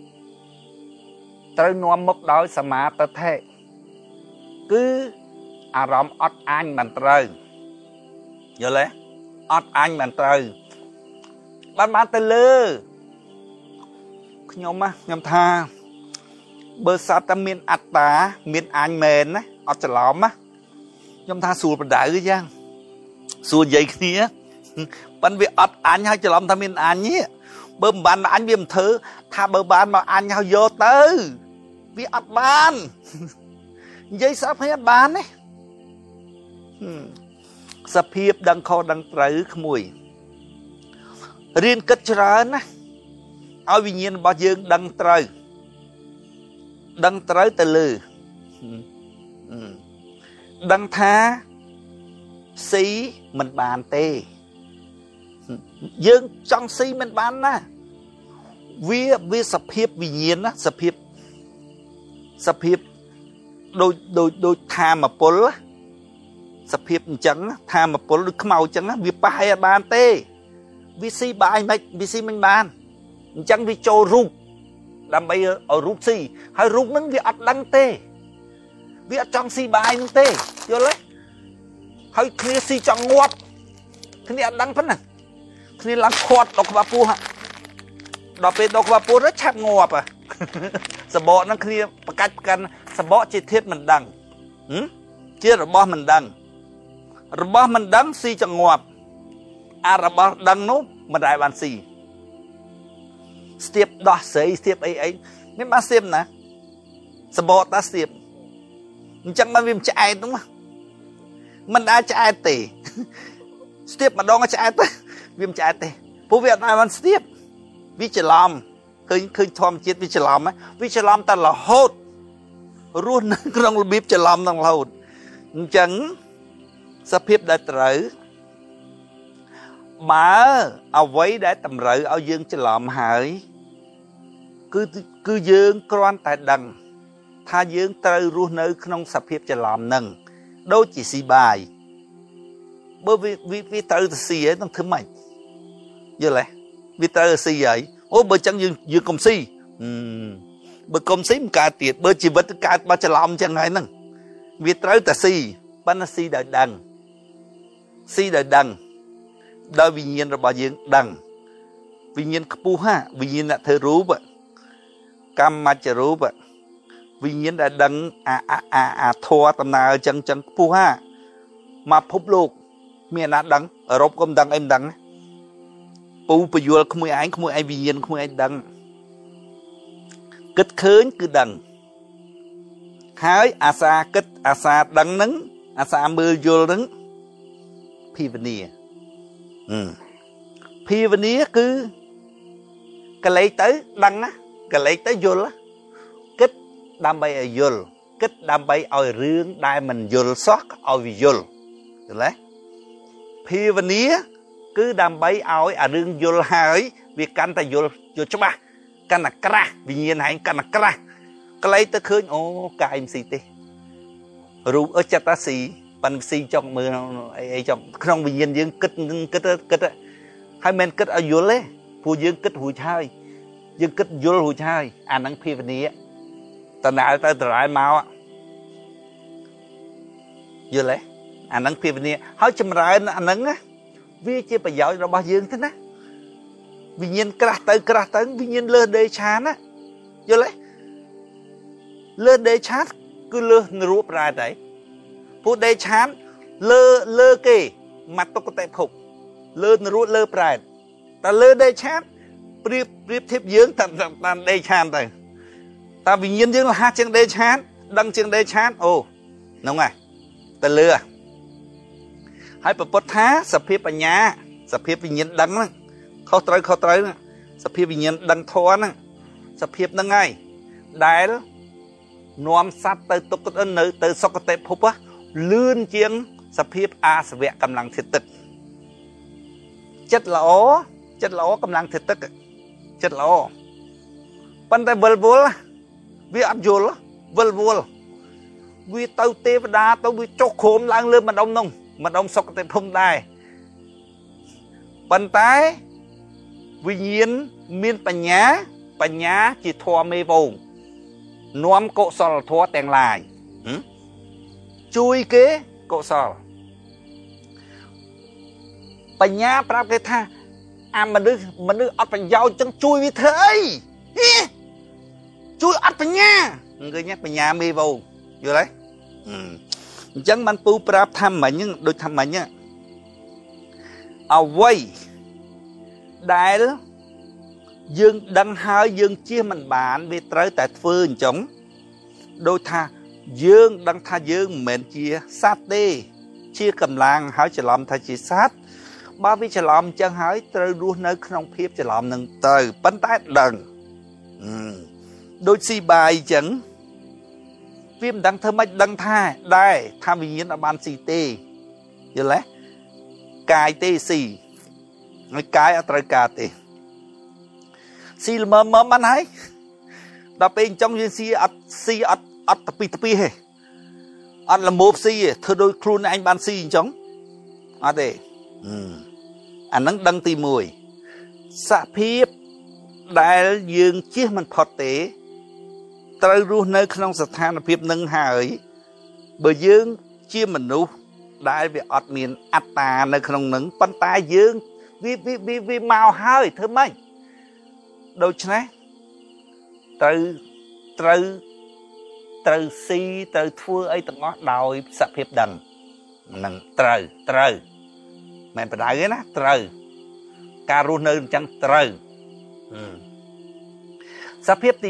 รนวมมกดอยสมาตะเทคืออารมณ์อัดอันมันเตรอยู่เลยอัดอันมันเตรบ้านเตลือขยมทาเบอร์สัตว์มีนอัตตามีนอันเมนนะอัดจะหลอมยมทาสูบประดาหรือยังสูใหญ่ขี้เนี้ยปันวิอัดอันให้จะหลอมทำเป็นอันนี้เบอร์บานมาอันเบี้ยมเธอถ้าเบอร์บานมาอันเขาโยเตอร์วิอัดบานยัยสับให้อัดบานเนี่ยสภีบดังคอดังไตรขมุยเรียนกัจจรานะเอาวิญญาณบายืงดังไตรตะลือดังท้าสีมันบานเต้ยืงจังสีมันบานนะวิสภีบวิญญาณนะสภีบโดยทามาปลสภีบจังทามาปลหรือขมเอาจังนะวิปายบานเต้วิซีบายไม่วิซีมันบานจังวิโจรูปดำไปเอารูปซีให้รูปนั้นวิอัดดังเต้วิอัดจังซีบายนั่งเต้โยเลยให้เคลียซีจังงวดเคลียดังพันน่ะเคลียลังขวดดอกบาปูฮะดอกเป็นดอกบาปูแล้วแฉบงวบสบอนั่งเคลียประกันสบอจิตเทศมันดังเจ้าระบอมันดังซีจังงวบระบอดังนู้มันได้บานซีเสียบดอกเสยเสียบไอ้ไม่มาเสียบนะสบอตาเสียบจังมันวิมจะไอ้ตรงมั้ยมันได้จะไอ้เตะเสียบมาดองก็จะไอ้เตะวิมจะไอ้เตะผู้เวียดนามมันเสียบวิจลามเคยทอมจิตวิจลามไหมวิจลามแต่ละโหดรุ่นกรงบีบจะลามตั้งโหดจังสภีบได้ตรมาเอาไว้ได้ตำไรเอายืงจะหลอมหายคือยืงกรอนแต่ดังถ้ายืงตรรู้เนื้อขนมสภีบจะหลอมนั่งโดยจีสีบายเบอร์วิตรสีต้องทำไมเยอะเลยวิตรสีใหญ่โอ้เบอร์จังยืงกลมสีเบอร์กลมสีมันการเตียดเบอร์จีบัตการมาจะหลอมจังไงนั่งวิตรแต่สีปันสีได้ดังโดยวิญญาณระบายยังดังวิญญาณขปูห้าวิญญาณเธอรู้ปะកម្មមច្ចរូបវិញ្ញាណដែលដឹងអាធัวដំណើរចឹងពុះហាមកភពលោកមានណាដឹងអឺរ៉ុបក៏មិនដឹងអីមិនដឹងពូពយល់ក្មួយឯងវិញ្ញាណក្មួយឯងដឹងគិតឃើញគឺដឹងហើយអាសាគិតអាសាដឹងហ្នឹងអាសាមើលយល់ហ្នឹងភាវនាភាវនាគឺកលេចទៅដឹងណាកលេចទៅយល់គិតដើម្បីឲ្យយល់គិតដើម្បីឲ្យរឿងដែលមិនយល់សោះឲ្យវាយល់ឃើញទេភាវនាគឺដើម្បីឲ្យអារឿងយល់ហើយវាកាន់តែយល់ច្បាស់កាន់តែក្រាស់វិញ្ញាណឯងកាន់តែក្រាស់កលេចទៅឃើញអូកាយមិនស៊ីទេរូបចិត្តតែស៊ីប៉ិនស៊ីចង់មើលអីចង់ក្នុងវិញ្ញាណយើងគិតហើយមិនគិតឲ្យយល់ទេព្រោះយើងគិតរួចហើយយើងគិតយល់រួចហើយអាហ្នឹងភាវនាតណាល់ទៅតរ៉ែមកយល់ទេអាហ្នឹងភាវនាហើយចម្រើនអាហ្នឹងវាជាប្រយោជន៍របស់យើងទេណាវិញ្ញាណក្រាស់ទៅវិញ្ញាណលើសដេឆានណាយល់ទេលើសដេឆានគឺលើសនរោប្រែតែព្រោះដេឆានលើគេមកតុកតេភពលើនរោលើប្រែតែលើដេឆានប្រៀបធៀបយើងតាមដេឆានទៅតែវិញ្ញាណយើងលះជាងដេឆានដឹងជាងដេឆានអូហ្នឹងហើយទៅលើហើយប្រពុតថាសភាពបញ្ញាសភាពវិញ្ញាណដឹងហ្នឹងខុសត្រូវសភាពវិញ្ញាណដឹងធម៌ហ្នឹងសភាពហ្នឹងហើយដែលនាំសត្វទៅទុក្ខនៅទៅសុគតិភពលឿនជាងសភាពអាសវៈកម្លាំងធាតុទឹកចិត្តល្អកម្លាំងធាតុទឹកចិត្តល្អប៉ុន្តែវិលវល់វាអត់យល់វិលវល់វាទៅទេវតាទៅវាចុះគ្រោមឡើងលើម្ដុំនោះម្ដុំសុគតិភពដែរប៉ុន្តែវិញ្ញាណមានបញ្ញាជាធម៌មេវងនាំកុសលធម៌ទាំងឡាយជួយគេកុសលបញ្ញាប្រាប់គេថាអាមនុស្សអត់ប្រយោជន៍ចឹងជួយវាធ្វើអីជួយអត់បញ្ញាឃើញបញ្ញាមេវងយល់ទេអញ្ចឹងបានពូប្រាប់ថាមិញហ្នឹងដូចថាមិញអ្វីដែលយើងដឹងហើយយើងជៀសមិនបានវាត្រូវតែធ្វើអញ្ចឹងដូចថាយើងដឹងថាយើងមិនមែនជាសត្វទេជាកម្លាំងហើយច្រឡំថាជាសត្វបើវាច្រឡំអញ្ចឹងហើយត្រូវរស់នៅក្នុងភាពច្រឡំនឹងទៅប៉ុន្តែដឹងដូចស៊ីបាយអញ្ចឹងវាមិនដឹងធ្វើម៉េចដឹងថាដែរថាវិញ្ញាណអត់បានស៊ីទេយល់ទេកាយទេស៊ីហើយកាយអត់ត្រូវការទេស៊ីល្មមបានហើយដល់ពេលអញ្ចឹងយើងស៊ីអត់ទៅពីទេអត់ល្មមស៊ីទេធ្វើដូចខ្លួនឯងបានស៊ីអញ្ចឹងអត់ទេអាហ្នឹងដឹងទី1សភាពដែលយើងជៀសមិនផុតទេត្រូវរស់នៅក្នុងស្ថានភាពនឹងហើយបើយើងជាមនុស្សដែលវាអត់មានអត្តានៅក្នុងនឹងប៉ុន្តែយើងវាមកហើយធ្វើម៉េចដូច្នេះត្រូវស៊ីត្រូវធ្វើអីទាំងអស់ដោយសភាពដឹងនឹងត្រូវមិនបដៅទេណាត្រូវការរស់នៅអញ្ចឹងត្រូវសភាពទី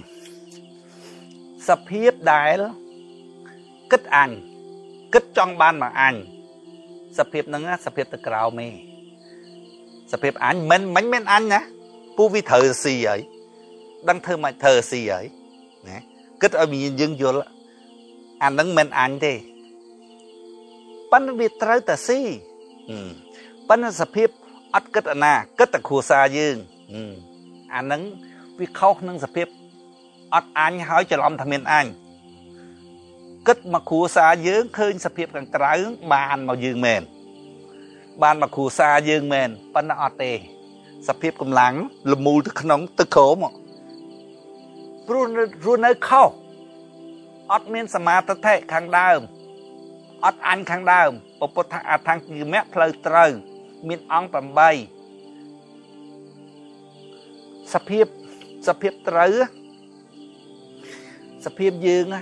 2សភាពដែលគិតអញគិតចង់បានមកអញសភាពហ្នឹងសភាពទៅក្រោមឯងសភាពអញមិនមែនអញណាពូវាត្រូវស៊ីហើយដឹងធ្វើមិនធ្វើស៊ីហើយណាគិតឲ្យយើងយល់អាហ្នឹងមិនអញទេប៉ុន្តែវាត្រូវតែស៊ីប៉ុន្តែសភាពអត់គិតអាណាគិតតែគ្រួសារយើងអាហ្នឹងវាខុសនឹងសភាពអត់អញហើយច្រឡំថាមានអញគិតមកគ្រួសារយើងឃើញសភាពខាងក្រៅបានមកយើងមែនបានមកគ្រួសារយើងមែនប៉ុន្តែអត់ទេសភាពកម្លាំងលមូលទៅក្នុងទឹកក្រោមព្រោះរស់នៅខុសអត់មានសមាធិខាងដើមអត់អញខាងដើមពុទ្ធអថង្គិមៈផ្លូវត្រូវមានអង្គ8សភាពត្រូវสภาพยืง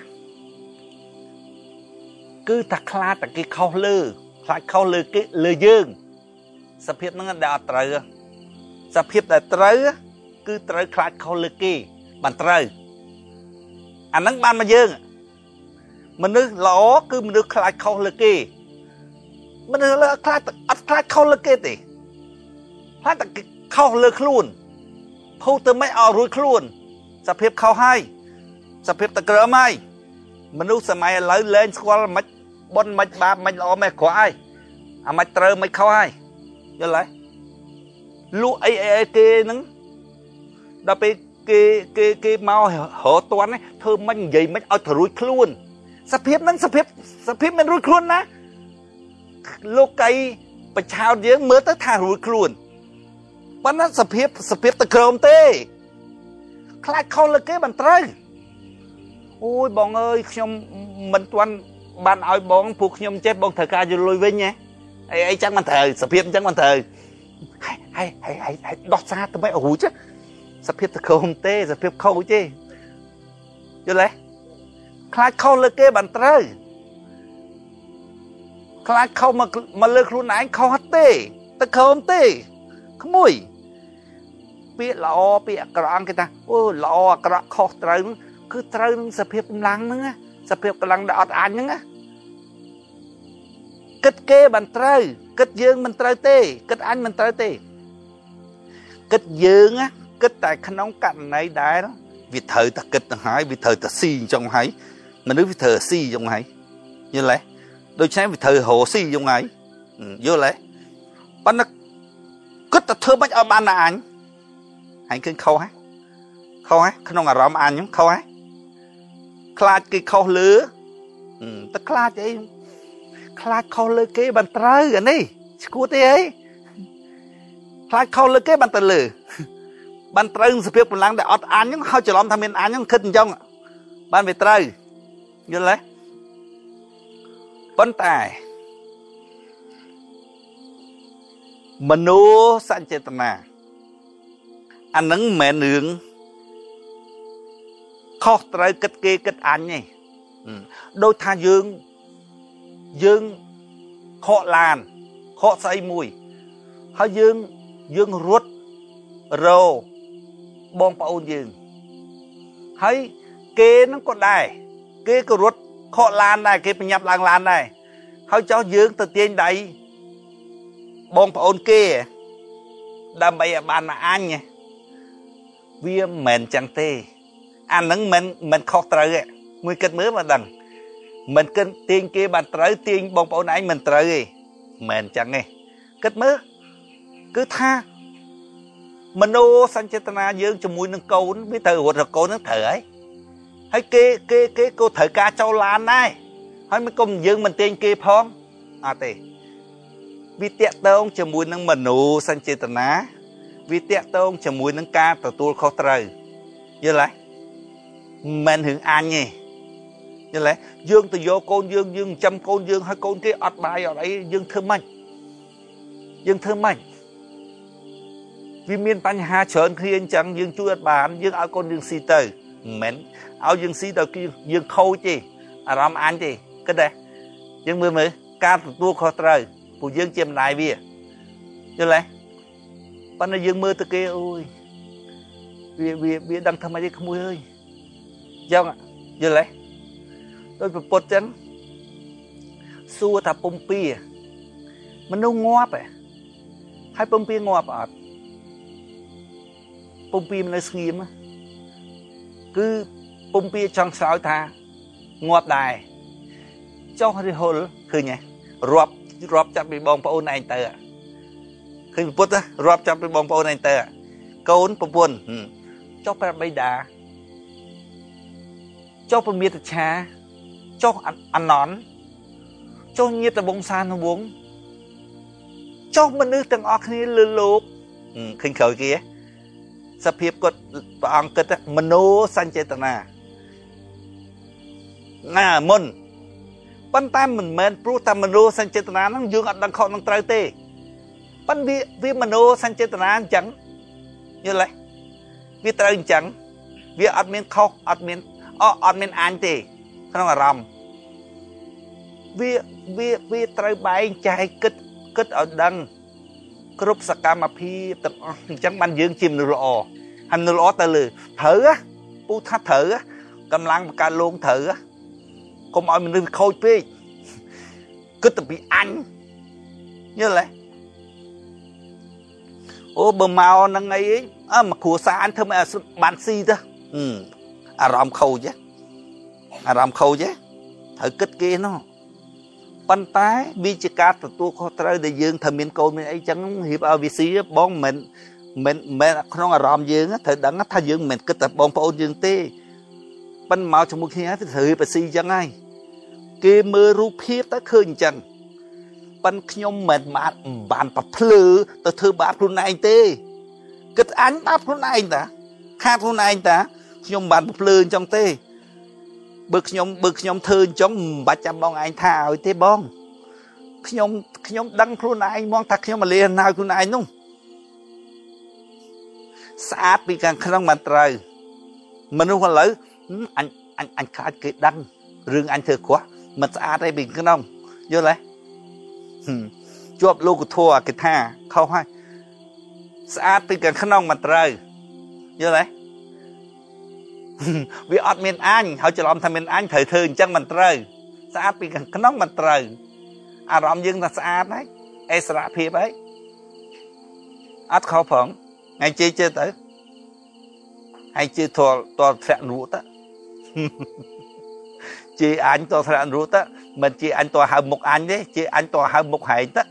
cứ ta khá ta cái khâu lư khá khâu lư cái lư dương sắp hiệp nó đã trời sắp hiệp đã trời cứ trời khá khâu lư kia bàn trời anh nắng ban mà dương mình nước lỗ cứ mình nước khá khâu lư kia mình nước khá khâu lư kia thì khá ta cái khâu lư luôn phô từ mấy ở rồi luôn sắp hiệp khâu hai sắp hiệp ta cỡ mai mình nước sớm mai lấy lên qua mấy bôn mấy ba mấy lọ mấy khó ai à mấy trơ mấy khâu ai nhớ lại lũ ấy kia nứng đập cái mau hở toán ấy thơ mình gì mấy ở thử luôn sắp hiếp nứng sắp hiếp mình rùi luôn á lũ cây bạch chào tiếng mới tới thả rùi luôn bắt nó sắp hiếp ta cơm tê khai khâu là cái bàn trơ ôi bọn ơi mình toàn bạn ơi bọn phục nhom chết bọn thờ ca vô lôi với nhé ấy chắc mình thờ sập hiệp chắc mình thờ hay đọt xa tụi mấy ủ chứ sập hiệp không tê sập hiệp khâu chứ vô lấy khai khâu là cái bàn trơ khai khâu mà lơ luôn anh khâu hết tê ta không tê không mùi biết lọ biết cọng cái ta ôi lọ cọng khâu trơ cứ trơ sập hiệp lăng nữa sập hiệp lăng đọt anh nữa kết kê bàn trời kết dương mình trời tê kết anh mình trời tê kết dương á kết tại khăn nóng cạnh này đá đó vì thời ta kết hái vì thời ta xì trong hái mà nếu vì thời xì trong hái như lấy đôi trái vì thời hồ xì trong hái vô lấy bắt nó kết ta thơ bách ở ban là anh kinh khâu hái khăn nóng ở rõm anh nhúng khâu hái khai cái khâu lứa ta khai vậy khai khâu lơ cái bàn trời cái này cua thế ấy khai khâu lơ cái bàn trời lử bàn trời sự việc mình làm để ọt ăn những how chỉ làm tham miên ăn những khinh trong bàn về trời như lấy vấn tài manu san chetana anh nắng mẹ nương kho trời kết kê kết ăn nhỉ đôi tha dương khó làn khó say mùi hay dương ruột rô bong bão dương hay kê nó có đài kê có ruột khó làn này kê phải nhập làn này hay cho dương từ tiên đầy bong bão kê đam bây bàn là anh nhỉ vì mình chẳng tê anh nắng mình khó trời ấy nguyên kết mới mà đằng mình kênh tiên kia bàn trời tiên bong bóng này mình trời mình chẳng nghe kết mớ cứ tha mình ô san chetana dương cho mùi nâng câu biết thờ hoặc là cô nó thờ ấy hay cái cô thờ ca châu lan này hay mấy công dương mình tiên kia phong à tê vì tiệt tông cho mùi nâng mình ô san chetana vì tiệt tông cho mùi nâng ca tờ tu khó trời như lại mình hưởng an nhỉ như vậy dương từ vô côn dương trăm côn dương hay côn cái ọt bài ở đấy dương thơm mạnh vì miền Tây Hà Sơn khi anh chẳng dương chui bàn dương ao côn dương xì tờ mến ao dương xì tờ kia dương khâu chi à ram ăn chi cái đây dương mưa ca tu khó trời phụ dương chìm lại vì như vậy ban đầu dương mưa từ kia ôi vì đang thầm ai không mùi ơi dòng ạ như vậy tôi phải bột chân xua thà bông pia mình đâu ngọt à hay bông pia ngọt à bông pia mình schiem á cứ bông pia trong sáu thà ngọt đài cho đi hồ khơi nhỉ rọp chặt bị bông bao này tờ khơi bột á rọp chặt bị bông bao này tờ côn bông buồn cho phải bay đà cho phải miệt trà cho ăn nón cho nhiệt là bông san không uống cho mình nước từng óc này lừa lộp khinh khởi kia sắp hiệp cột bằng cất mano san chetana nà môn ban tam mình pro tam mano san chetana nó dương ở đằng khọ đằng trái tê ban vi mano san chetana chẳng như vậy vi trái chẳng vi admin khóc admin អត់មានអញទេក្នុងអារម្មណ៍វាត្រូវបែងចែកគិតឲ្យដឹងគ្រប់សកម្មភាពទាំងអស់អញ្ចឹងបានយើងជាមនុស្សល្អហើយមនុស្សល្អទៅលើត្រូវពូថាត្រូវកម្លាំងបង្កើតលងត្រូវកុំឲ្យមនុស្សខូចពេកគិតទៅពីអញយល់ទេអូបើមកនឹងអីមកគ្រួសារអញធ្វើមិនបានស៊ីទៅអារម្មណ៍ខូចត្រូវគិតគេនោះប៉ុន្តែវាជាការទទួលខុសត្រូវដែលយើងត្រូវមានកូនមានអីចឹងរៀបឲ្យវាស៊ីបងមិនក្នុងអារម្មណ៍យើងត្រូវដឹងថាយើងមិនគិតតែបងប្អូនយើងទេប៉ុន្តែមកជាមួយគ្នាទៅត្រូវរៀបឲ្យស៊ីចឹងហើយគេមើលរូបភាពទៅឃើញអញ្ចឹងប៉ុន្តែខ្ញុំមិនបានប្រភ្លឺទៅធ្វើបាបខ្លួនឯងទេគិតអញបាបខ្លួនឯងតាខាតខ្លួនឯងតាខ្ញុំមិនបានប្រភ្លឺអញ្ចឹងទេបើខ្ញុំធ្វើអញ្ចឹងមិនបាច់ចាំបងឯងថាឲ្យទេបងខ្ញុំដឹងខ្លួនឯងហ្មងថាខ្ញុំមកលៀនណៅខ្លួនឯងនោះស្អាតពីខាងក្នុងមិនត្រូវមនុស្សឥឡូវអញខ្លាចគេដឹងរឿងអញធ្វើគ្រោះមិនស្អាតទេពីក្នុងយល់ទេជាប់លោកធម៌គេថាខុសហើយស្អាតពីខាងក្នុងមិនត្រូវយល់ទេវាអត់មានអញហើយច្រឡំថាមានអញត្រូវធ្វើអញ្ចឹងមិនត្រូវស្អាតពីខាងក្នុងមិនត្រូវអារម្មណ៍យើងថាស្អាតហើយអេសរភាពហើយអត់ខុសផងថ្ងៃជិះទៅហើយជិះធល់តធ្លាក់រួតជិះអញតធ្លាក់រួតមិនជិះអញតហៅមុខអញទេជិះអញតហៅមុខហែងទៅ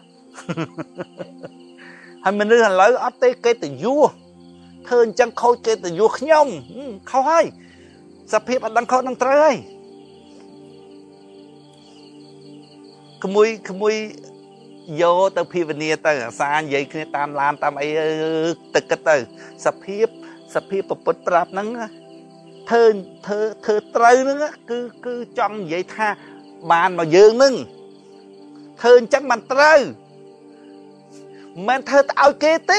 ហើយមនុស្សឥឡូវអត់ទេគេទៅយួរធ្វើអញ្ចឹងខូចគេទៅយួរខ្ញុំខុសហើយសភាពអត់ដឹងខុសនឹងត្រូវហើយក្មួយយកទៅភាវនាទៅអាសានិយាយគ្នាតាមឡានតាមអីទឹកគិតទៅសភាពប្រពុតប្រាប់ហ្នឹងធ្វើត្រូវហ្នឹងគឺចង់និយាយថាបានមកយើងហ្នឹងធ្វើអញ្ចឹងមិនត្រូវមិនធ្វើទៅឲ្យគេទេ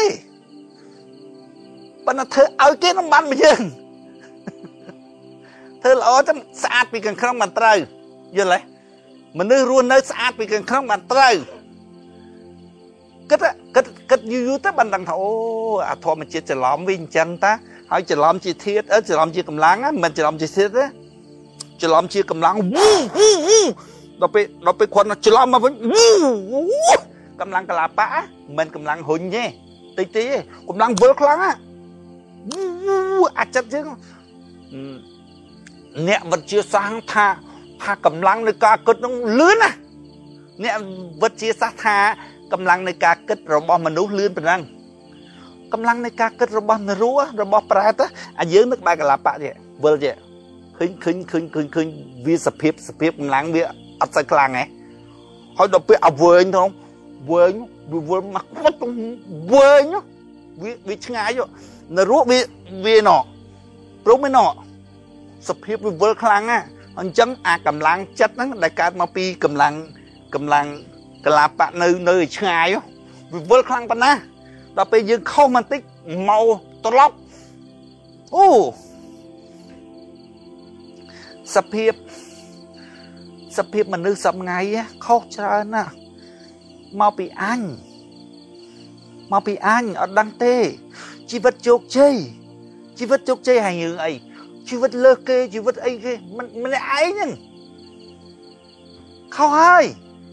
ប៉ុន្តែធ្វើឲ្យគេនឹងបានមកយើងធ្វើល្អចឹងស្អាតពីខាងក្នុងមិនត្រូវយល់ទេមនុស្សរស់នៅស្អាតពីខាងក្នុងមិនត្រូវគិតយូរទៅបានដឹងថាអូអាធម្មជាតិច្រឡំវិញអញ្ចឹងតាហើយច្រឡំជាធាតុច្រឡំជាកម្លាំងមិនច្រឡំជាធាតុទេច្រឡំជាកម្លាំងដល់ពេលគាត់ច្រឡំមកវិញកម្លាំងកលាបៈមិនកម្លាំងហ៊ុញទេតិចទេកម្លាំងវិលខ្លាំងអាចចិត្តជាងអ្នកវិទ្យាសាស្ត្រថាកម្លាំងនៃការគិតនឹងលឿនណាអ្នកវិទ្យាសាស្ត្រថាកម្លាំងនៃការគិតរបស់មនុស្សលឿនប៉ុណ្ណឹងកម្លាំងនៃការគិតរបស់នរោរបស់ប្រែតអាយើងនឹកបែកកលាបៈទេវិលទេឃើញវាសភាពកម្លាំងវាអត់សូវខ្លាំងហ៎ហើយដល់ពេលអវែងទៅវែងវាវិលមកគាត់ទៅវែងវាឆ្ងាយនរោវាណោព្រមឯណោសភាពវាវិលខ្លាំងណាអញ្ចឹងអាកម្លាំងចិត្តហ្នឹងដែលកើតមកពីកម្លាំងកលាបៈនៅឆ្ងាយវាវិលខ្លាំងប៉ុណ្ណាដល់ពេលយើងខុសបន្តិចមកត្រឡប់អូសភាពមនុស្សសពថ្ងៃខុសច្រើនណាស់មកពីអញអត់ដឹងទេជីវិតជោគជ័យហើយយើងអីជីវិតលើសគេជីវិតអីគេមិនឯងហ្នឹងខុសហើយ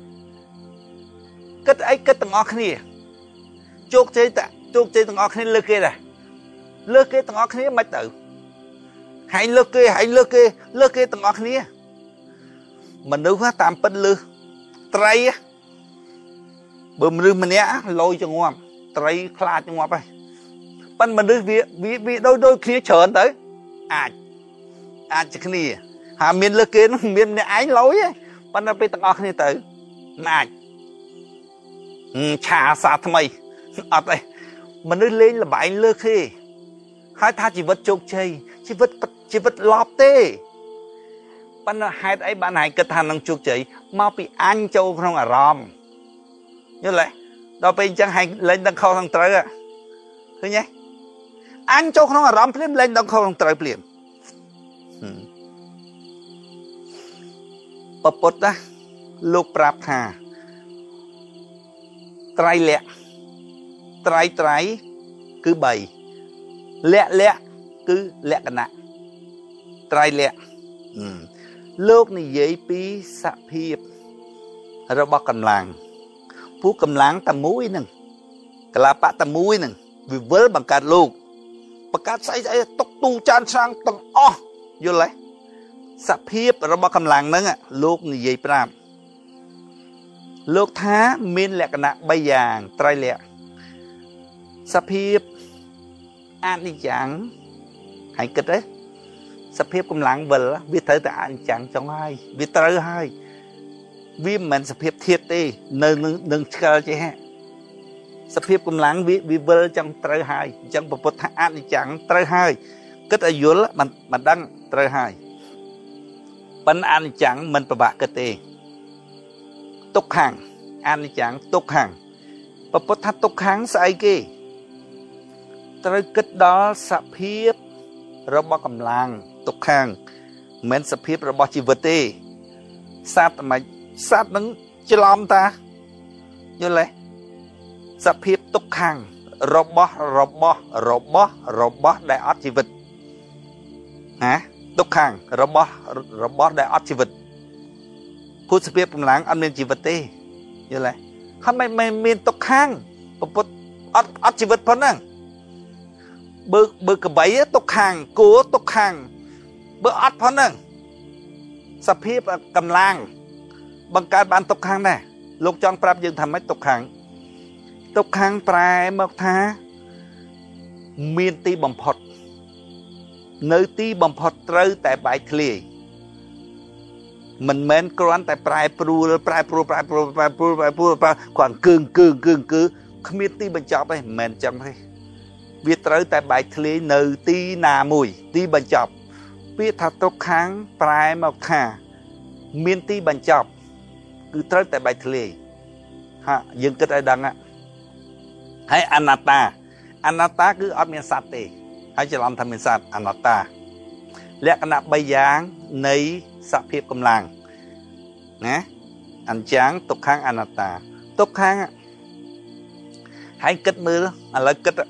គិតអីគិតទាំងអស់គ្នាជោគជ័យទាំងអស់គ្នាលើសគេដែរលើសគេទាំងអស់គ្នាមិនទៅហើយលើសគេទាំងអស់គ្នាមនុស្សតាមពិតលើសត្រីបើមនុស្សម្នាក់លយចងប់ត្រីខ្លាចចងប់ហើយប៉ុន្តែមនុស្សវាដូចគ្នាច្រើនទៅអាចជាគ្នាហើយមានលើសគេនោះមានម្នាក់ឯងលយទេប៉ុន្តែពេលទាំងអស់គ្នាទៅអាចឆាសាថ្មីអត់ទេមនុស្សលេងលបែងលើសគេហើយថាជីវិតជោគជ័យជីវិតឡប់ទេប៉ុន្តែហេតុអីបានហើយគិតថានឹងជោគជ័យមកពីអញចូលក្នុងអារម្មណ៍យល់ទេដល់ពេលអញ្ចឹងហើយលេងដឹងខុសនឹងត្រូវឃើញទេអញចូលក្នុងអារម្មណ៍ភ្លាមលេងដឹងខុសនឹងត្រូវភ្លាម Bà bột á Lúc prap thà Trai lẹ Trai Cứ bày Lẹ Cứ lẹ cả nạ Trai lẹ Lúc này dễ bí sạ phiếp Rồi bó cầm làng Phú cầm làng tầm mũi nâng Cả là bạ tầm mũi nâng Vì vỡ bằng cát lúc Bằng cát xảy tốc tu chan sang tầng Vô lấy Sạ phiếp rồi bó cầm làng nâng Lúc này dễ prap Lúc thá miên lẹ cả nạ bay vàng Trai lẹ Sạ phiếp An đi chẳng Hãy kịch đấy Sạ phiếp cầm làng vỡ Vì thấy ta an chẳng trong hai Vì trời hai Vì mình sạ phiếp thiệt đi Nâng chờ chứ hả Sạ phiếp cầm làng vì vỡ trong trời hai Chẳng bà bột an đi chẳng trời hai Kết ở dưới mình đăng trời hai Bánh an đi chẳng mình bà bạc kết đi Túc hàng An đi chẳng túc hàng Bà bột thắt túc hàng sẽ kì Trời kết đó sạ phiếp Rồi bó cầm làng Túc hàng Mình sạ phiếp rồi bó chì vật đi Sát mà Sát nâng chì lòm ta Như lẽ Sạ phiếp túc hàng Rồi bó đại ớt chì vật Hả Túc hàng Rồi bó đại ớt chì vật Phú sạ phiếp cầm làng Ăn miên chì vật đi Như lẽ Hãy miên túc hàng Ớt chì vật phân nâng Bơ cả bấy tốc hàng Cố tốc hàng Bơ ớt phân nâng Sạ phiếp cầm làng Bằng cái bán tốc hàng này Lúc chọn prap dương thầm mấy tốc hàng Tốc hàng prai mọc thá Miên tí bầm phọt Nơi tí bầm phọt trâu tại bãi thli Mình mến kroan tại prai pru Khoảng cương Không miên tí bằng chọc ấy Mến chấm ấy Vì trâu tại bãi thli nơi tí nà mùi Tí bằng chọc Vì thật tốc hàng prai mọc thá Miên tí bằng chọc Cứ trâu tại bãi thli Dương kết ai đăng á Hãy Anatta cứ ớt miên sát đi Hãy cho làm thầm miên sát Anatta Lẽ cả nạ bay giáng Nấy sạ phiếp cầm làng Anh cháng tục kháng Anatta Tục kháng á Hãy kết mưa đó Anh lấy kết á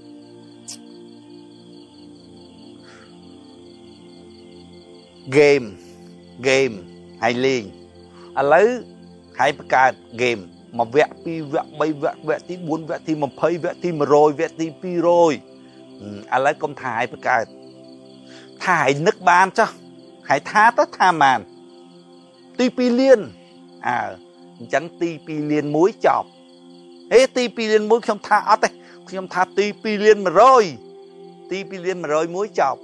Game Hãy liền Anh lấy Hãy bắt cả game Mà vẹt pi vẹt bay vẹt tí 4 vẹt tí 20 vẹt tí 10 vẹt tí 2 rồi Anh lấy công thải bắt cả Thải nước ban cho Hãy thá tất tha màn Tí pi liên Chẳng tí pi liên muối chọc Ê tí pi liên muối không tha ớt đây Không tha tí pi liên mà rồi Tí pi liên mà rồi muối chọc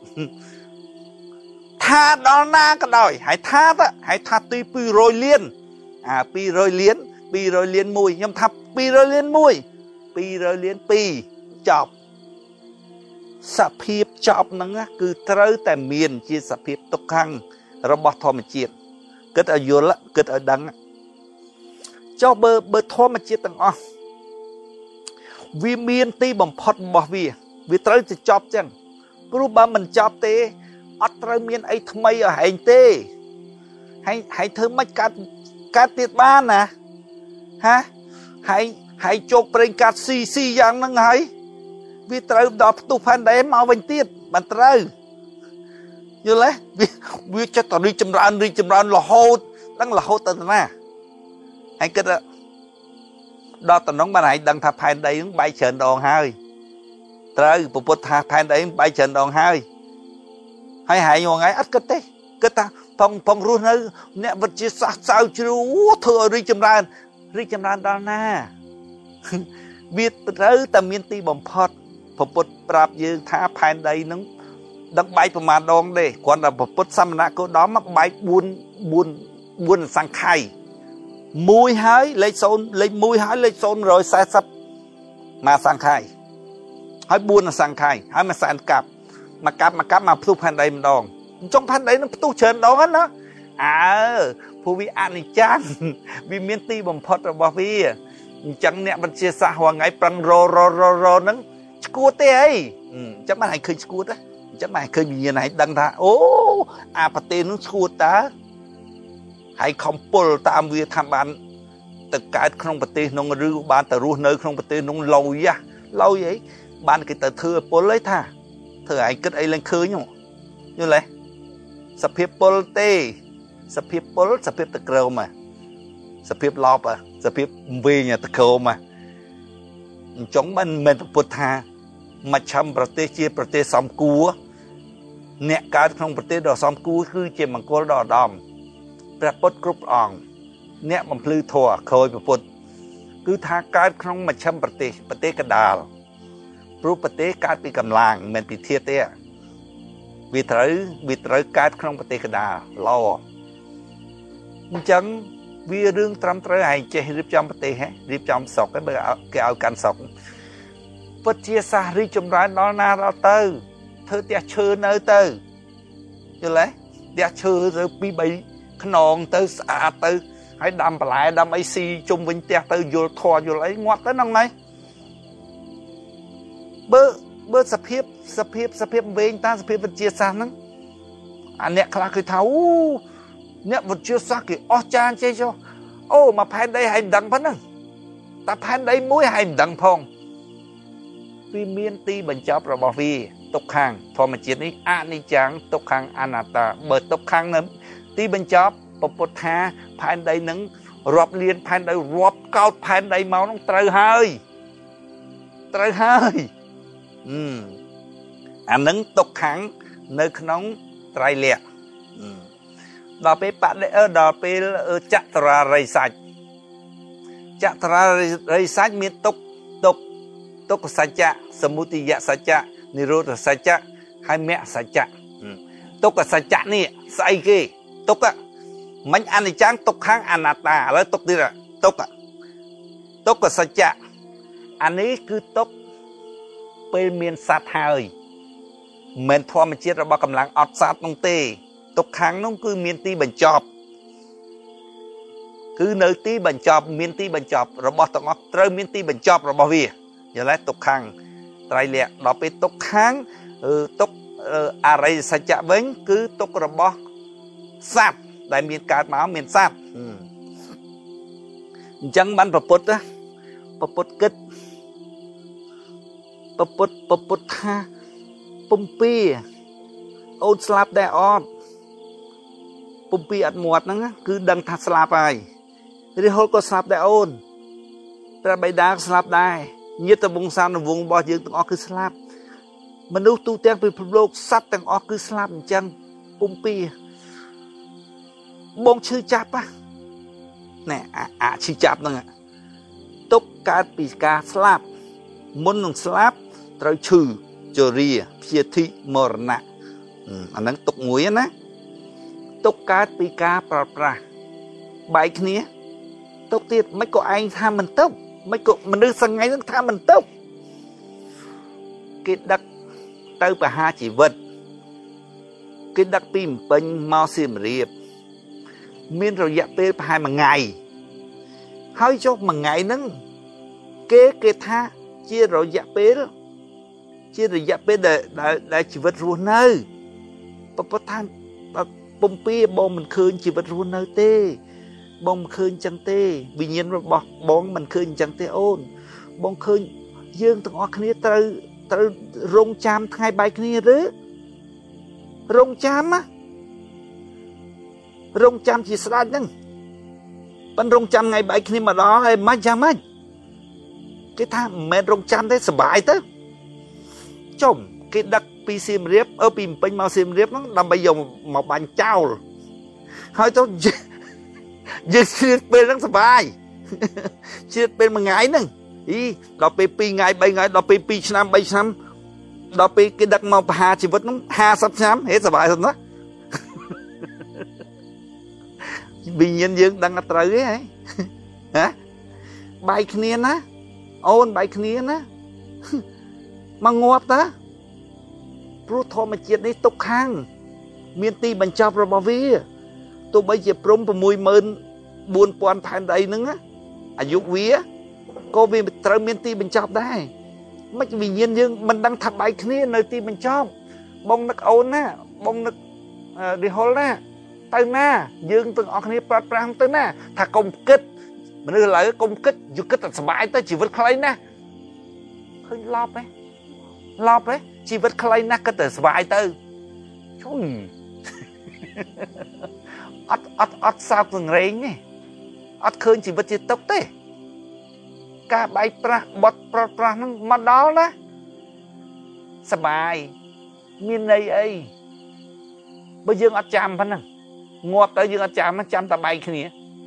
Tha đó na cái đòi Hãy tha đó Hãy tha tí pi rồi liên Pi rồi liên mùi Nhưng thập pi rồi liên mùi Pi rồi liên pi Chọc Sạ phiếp chọc nâng á Cứ trâu tại miền Chia sạ phiếp tốc hăng Rồi bó thô mà chiết Kết ở vô lạ Kết ở đăng á Cho bơ thô mà chiết tăng ổ Vì miền tí bầm phọt bỏ vì Vì trâu thì chọc chẳng Cứ bà mình chọc tê Ất trâu miền ấy thâm mây ở hành tê Hãy thơ mách cát tiết ba nè Hả Hãy chốt bình cát xì dạng nâng hãy Vì trâu đó tụ phán đấy mau vành tiết Bạn trâu Như lẽ Vì chắc tao đi châm rạn là hô Đang là hô tần nè Hãy kết ạ Đó tao nói bạn hãy đăng thả phán đấy Bay chờn đòn hơi Trâu Bộ bột thả phán đấy Bay chờn đòn hơi Hãy ngồi ngay ắt kết đấy Kết ta Phong rùa nơi Nẹ vật chia sao chứ Thưa ri châm rạn đó nè Biết trâu ta miên ti bầm phọt Bộ bột prap dương thả phán đấy nâng Đăng bay bởi mà đong đây Còn là bộ bột xăm nạ cô đó mắc bay buôn sang khai Mùi hái lấy mùi hái lấy xôn rồi xa sắp Mà sang khai Hãy buôn là sang khai Hãy mà sang cạp Mà cạp mà phú phán đấy mà đong Trong phán đấy nó phú chơn đó hết đó Phú vi ăn thì chán Vì miên ti bầm phọt rồi bỏ vi Chẳng nẹ vật chia xa hoàng ấy Prăng rô nâng Chkua tê ấy Chắc mà hãy khơi chkua đó Chắc mà khơi nhìn này đăng ra Bà tê nó chkua ta ហើយខំពុលតាមវាថាបានទៅកើតក្នុងប្រទេសក្នុងឬបានទៅរស់នៅក្នុងប្រទេសក្នុងឡយអីបានគេទៅធ្វើពុលអីថាធ្វើឲ្យគិតអីឡើងឃើញយល់ទេសភាពពុលទេសភាពពុលសភាពតក្រមសភាពឡប់សភាពវិញតក្រមអញ្ចឹងមិនមែនពុទ្ធថាមជ្ឈិមប្រទេសជាប្រទេសសំគួរអ្នកកើតក្នុងប្រទេសដ៏សំគួរគឺជាមង្គលដ៏ឧត្តមព្រះពុទ្ធគ្រប់អង្គអ្នកបំភ្លឺធម៌ក្រោយព្រះពុទ្ធគឺថាកើតក្នុងមជ្ឈិមប្រទេសកដាលព្រោះប្រទេសកើតពីកម្លាំងមិនមែនពីធាតុទេវាត្រូវកើតក្នុងប្រទេសកដាលល្អអញ្ចឹងវារឿងត្រឹមត្រូវឯងចេះរៀបចំប្រទេសរៀបចំស្រុកបើគេឲ្យកាន់ស្រុកពិតជាសាសរីកចម្រើនដល់ណាដល់ទៅធ្វើផ្ទះឈើនៅទៅយល់ទេផ្ទះឈើទៅ2-3ខ្នងទៅស្អាតទៅហើយដាំបន្លែដាំអីស៊ីជុំវិញផ្ទះទៅយល់ធွာយល់អីងាប់ទៅហ្នឹងហើយបើសភាពវិញតាមសភាពវិទ្យាសាស្ត្រហ្នឹងអាអ្នកខ្លះគឺថាអូអ្នកវិទ្យាសាស្ត្រគេអស្ចារ្យចេះចុះអូមកផែនដីហើយមិនដឹងប៉ុណ្ណឹងតែផែនដីមួយហើយមិនដឹងផងវាមានទីបញ្ចប់របស់វាទុក្ខំធម្មជាតិនេះអនិច្ចំទុក្ខំអនត្តាបើទុក្ខំនឹងទីបញ្ចប់ពុទ្ធថាផែនដីនឹងរាប់លានផែនដីរាប់កោតផែនដីមកនឹងត្រូវហើយអានឹងទុក្ខំនៅក្នុងត្រៃលក្ខណ៍ដល់ពេលដល់ពេលចតុរារិយសច្ចមានទុក្ខសច្ចៈសមុទយសច្ចៈនិរោធសច្ចៈហើយមគ្គសច្ចៈទុក្ខសច្ចៈនេះស្អីគេទុក្ខមិនអនិច្ចំទុក្ខំអនត្តាឥឡូវទុក្ខទៀតទុក្ខសច្ចៈអានេះគឺទុក្ខពេលមានសត្វហើយមិនធម្មជាតិរបស់កម្លាំងអត់សត្វនោះទេទុក្ខំនោះគឺមានទីបញ្ចប់គឺនៅទីបញ្ចប់មានទីបញ្ចប់របស់ទាំងអស់ត្រូវមានទីបញ្ចប់របស់វាយល់ទេទុក្ខំត្រៃលក្ខណ៍ដល់ពេលទុក្ខំទុក្ខអរិយសច្ចៈវិញគឺទុក្ខរបស់សត្វដែលមានកើតមកមានសត្វអញ្ចឹងបានប្រពុតគិតប្រពុតថាពំពីអូនស្លាប់ដែរអត់ពំពីអត់មាត់ហ្នឹងគឺដឹងថាស្លាប់ហើយរាហុលក៏ស្លាប់ដែរអូនព្រះបិតាក៏ស្លាប់ដែរញាតិវង្សានុវង្សរបស់យើងទាំងអស់គឺស្លាប់មនុស្សទូទាំងពិភពលោកសត្វទាំងអស់គឺស្លាប់អញ្ចឹងពំពីបងឈឺចាប់ណែអាឈឺចាប់ហ្នឹងទុកកើតពីការស្លាប់មុននឹងស្លាប់ត្រូវឈឺជរាព្យាធិមរណៈអាហ្នឹងទុកមួយណាទុកកើតពីការប្រត់ប្រាស់បែកគ្នាទុកទៀតមិនក៏ឯងថាមិនទុកមិនក៏មនុស្សសងៃហ្នឹងថាមិនទុកគេដឹកទៅបហាជីវិតគេដឹកពីម្ពិញមកសៀមរាបមានរយៈពេលប្រហែល1ថ្ងៃហើយចុះ1ថ្ងៃហ្នឹងគេថាជារយៈពេលដែលជីវិតរស់នៅពុទ្ធថាពំពីបងមិនឃើញជីវិតរស់នៅទេបងមិនឃើញចឹងទេវិញ្ញាណរបស់បងមិនឃើញចឹងទេអូនបងឃើញយើងទាំងអស់គ្នាត្រូវរងចាំថ្ងៃបែកគ្នាឬរងចាំជាស្ដេចហ្នឹងប៉ិនរងចាំថ្ងៃបែកគ្នាមកដល់ហើយមិនចាំមិនគេថាមិនមែនរងចាំទេសុបាយទៅចុំគេដឹកពីសៀមរាបពីម្ពិញមកសៀមរាបហ្នឹងដើម្បីយកមកបាញ់ចោលហើយទៅយើងជឿពេលហ្នឹងសុបាយជឿពេល1ថ្ងៃហ្នឹងដល់ពេល2ថ្ងៃ3ថ្ងៃដល់ពេល2ឆ្នាំ3ឆ្នាំដល់ពេលគេដឹកមកបហាជីវិតហ្នឹង50ឆ្នាំហេសុបាយទៅណាវិញ្ញាណយើងដឹងអត់ត្រូវទេហ៎បែកគ្នាណាអូនបែកគ្នាណាមកងាប់តាព្រោះធម្មជាតិនេះទុក្ខំមានទីបញ្ចប់របស់វាទោះបីជាព្រំ 64000 ផែនដីហ្នឹងអាយុវាក៏វាត្រូវមានទីបញ្ចប់ដែរមិនវិញ្ញាណយើងមិនដឹងថាបែកគ្នានៅទីបញ្ចប់បងនឹកអូនណាបងនឹករិហុលណាទៅណាយើងទាំងអស់គ្នាប្រាថ្នាទៅណាថាកុំគិតមនុស្សឥឡូវកុំគិតយកគិតតែសុបាយទៅជីវិតខ្លីណាស់ឃើញឡប់ហ៎ជីវិតខ្លីណាស់គិតតែសុបាយទៅជួយអត់សោកសង្រេងទេអត់ឃើញជីវិតជាទុកទេការបែកប្រាស់បត់ប្រាស់ហ្នឹងមកដល់ណាសុបាយមានន័យអីបើយើងអត់ចាំប៉ុណ្ណឹងងាប់ទៅយើងអត់ចាំតែបែកគ្នា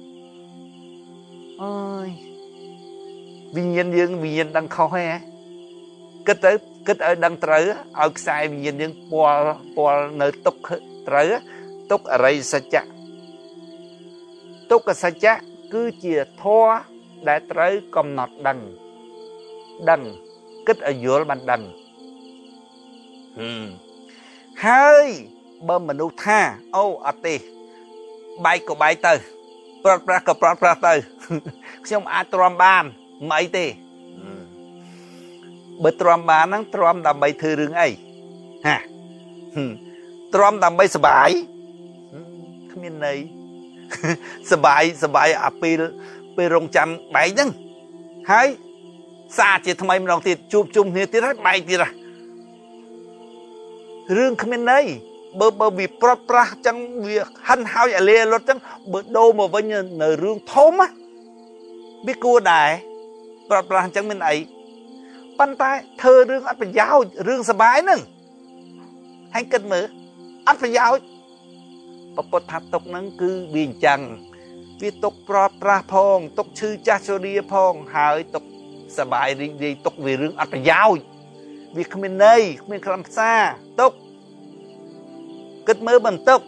អើយវិញ្ញាណយើងវិញ្ញាណដឹងខុសហ៎គិតឲ្យដឹងត្រូវឲ្យខ្សែវិញ្ញាណយើងពាល់នៅទុកត្រូវទុកអរិយសច្ចៈទុក្ខសច្ចៈគឺជាធម៌ដែលត្រូវកំណត់ដឹងគិតឲ្យយល់បានដឹងហើយបើមនុស្សថាអូអត់ទេបែកក៏បែកទៅប្រត់ប្រាស់ក៏ប្រត់ប្រាស់ទៅខ្ញុំអាចទ្រាំបានមិនអីទេបើទ្រាំបានហ្នឹងទ្រាំដើម្បីធ្វើរឿងអីហាទ្រាំដើម្បីសុបាយគ្មានន័យសុបាយអាពេលរងចាំបែកហ្នឹងហើយសាជាថ្មីម្ដងទៀតជួបជុំគ្នាទៀតហើយបែកទៀតរឿងគ្មានន័យបើវាប្រត់ប្រាស់ចឹងវាហិនហើយអាលេលត់ចឹងបើដូរមកវិញនៅរឿងធំណាវាគួរដែរប្រត់ប្រាស់ចឹងមានអីប៉ុន្តែធ្វើរឿងអត់ប្រយោជន៍រឿងសុបាយហ្នឹងហើយគិតមើលអត់ប្រយោជន៍ពុទ្ធថាទុកហ្នឹងគឺវាអញ្ចឹងវាទុកប្រត់ប្រាស់ផងទុកឈឺចាស់ជរាផងហើយទុកសុបាយរីករាយទុកវារឿងអត់ប្រយោជន៍វាគ្មានន័យគ្មានខ្លឹមសារទុកគិតមើលបន្ទុក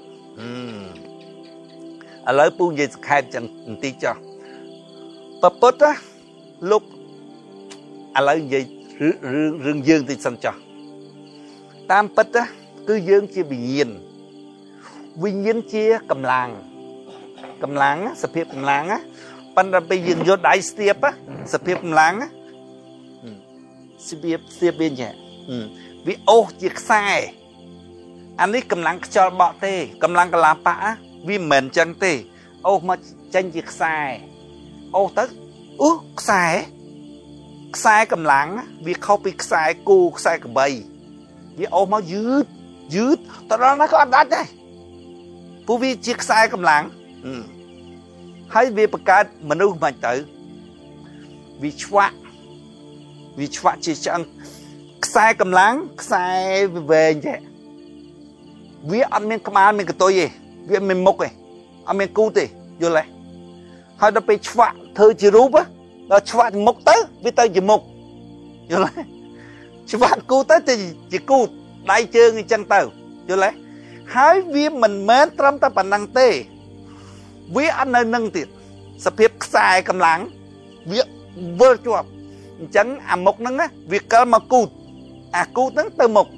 ឥឡូវពូនិយាយសង្ខេបចឹងបន្តិចចុះពុទ្ធណាលោកឥឡូវនិយាយរឿងយើងតិចសិនចុះតាមពិតណាគឺយើងជាវិញ្ញាណជាកម្លាំងសភាពកម្លាំងណាប៉ុន្តែពេលយើងយកដៃស្ទាបសភាពកម្លាំងស្ទាបវាចេះវាអូសជាខ្សែអានេះកម្លាំងខ្យល់បក់ទេកម្លាំងកលាបៈវាមិនមែនចឹងទេអូសមកចេញជាខ្សែអូសទៅខ្សែកម្លាំងវាខុសពីខ្សែគូខ្សែក្របីវាអូសមកយឺតទៅដល់ណាក៏អត់ដាច់ដែរព្រោះវាជាខ្សែកម្លាំងហើយវាបង្កើតមនុស្សមិនទៅវាឆ្វាក់ជាឆ្អឹងខ្សែកម្លាំងខ្សែវែងចេះវាអត់មានក្បាលមានកតុយទេវាមានមុខទេអត់មានគូទេយល់ទេហើយដល់ពេលឆ្វាក់ធ្វើជារូបដល់ឆ្វាក់មុខទៅវាទៅជាមុខយល់ទេឆ្វាក់គូទៅជាគូដៃជើងអញ្ចឹងទៅយល់ទេហើយវាមិនមែនត្រឹមតែប៉ុណ្ណឹងទេវាអត់នៅនឹងទៀតសភាពខ្សែកម្លាំងវាវិលជាប់អញ្ចឹងអាមុខហ្នឹងវាកិលមកគូតអាគូតហ្នឹងទៅមុខ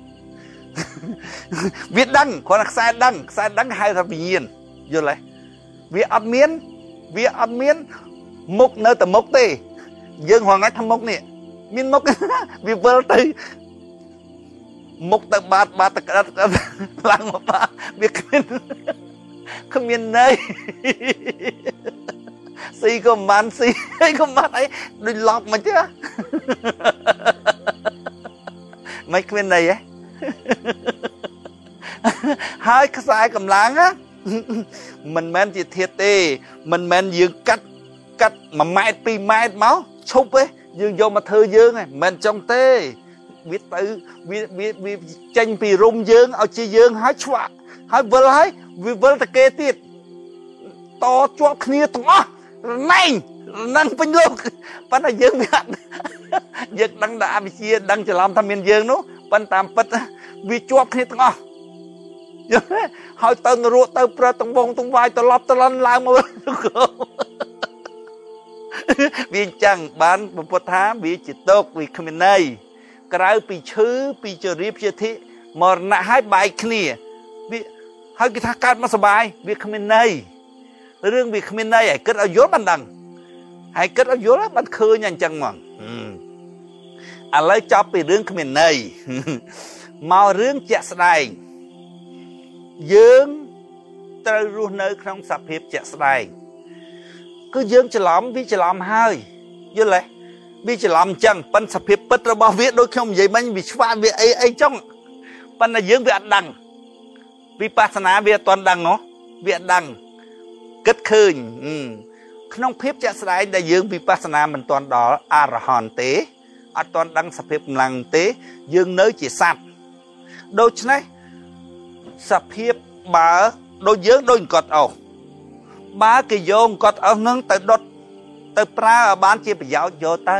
វាដឹងគ្រាន់តែខ្សែដឹងហៅថាវិញ្ញាណយល់ទេវាអត់មានមុខនៅតែមុខទេយើងហងៃថាមុខនេះមានមុខវាវិលទៅមុខទៅបាតទៅក្តាត់ឡើងមកបាវាគ្មានន័យស៊ីក៏មិនស៊ីអីក៏មិនអីដូចឡប់មិនទេមិនគ្មានន័យហ៎ហើយខ្សែកម្លាំងមិនមែនជាធាតុទេមិនមែនយើងកាត់1ម៉ែត្រ2ម៉ែត្រមកឈប់ទេយើងយកមកធ្វើយើងហ្នឹងមិនមែនចង់ទេវាទៅវាចេញពីរុំយើងឲ្យជាយើងហើយឆ្វាក់ហើយវិលហើយវាវិលទៅគេទៀតតជាប់គ្នាទាំងអស់ណែងនឹងពេញលោកប៉ុន្តែយើងវាយើងដឹងតែអវិជ្ជាដឹងច្រឡំថាមានយើងនោះប៉ុន្តែតាមពិតវាជាប់គ្នាទាំងអស់ហើយទៅនរកទៅប្រើតង្វងតង្វាយត្រឡប់ត្រឡន់ឡើងមកវាអញ្ចឹងបានពុទ្ធថាវាជាទុក្ខវាគ្មានន័យក្រៅពីឈឺពីជរាព្យាធិមរណៈហើយបែកគ្នាវាហើយគេថាកើតមកសុបាយវាគ្មានន័យរឿងវាគ្មានន័យឲ្យគិតឲ្យយល់បានដឹងហើយគិតឲ្យយល់បានឃើញអញ្ចឹងមកឥឡូវចប់ពីរឿងគ្មានន័យមករឿងជាក់ស្ដែងយើងត្រូវរស់នៅក្នុងសភាពជាក់ស្ដែងគឺយើងច្រឡំវាច្រឡំហើយយល់ទេវាច្រឡំអញ្ចឹងប៉ុន្តែសភាពពិតរបស់វាដូចខ្ញុំនិយាយមិញវាឆ្វាតវាអីចុងប៉ុន្តែយើងវាអត់ដឹងវិបស្សនាវាអត់ទាន់ដឹងហ៎វាអត់ដឹងគិតឃើញក្នុងភាពជាក់ស្ដែងដែលយើងវិបស្សនាមិនទាន់ដល់អរហន្តទេអត់ទាន់ដឹងសភាពកម្លាំងទេយើងនៅជាសត្វដូច្នេះសភាពបើដូចយើងដូចកត់អោសបើគេយកកត់អោសនឹងទៅដុតទៅប្រើឲ្យបានជាប្រយោជន៍យកទៅ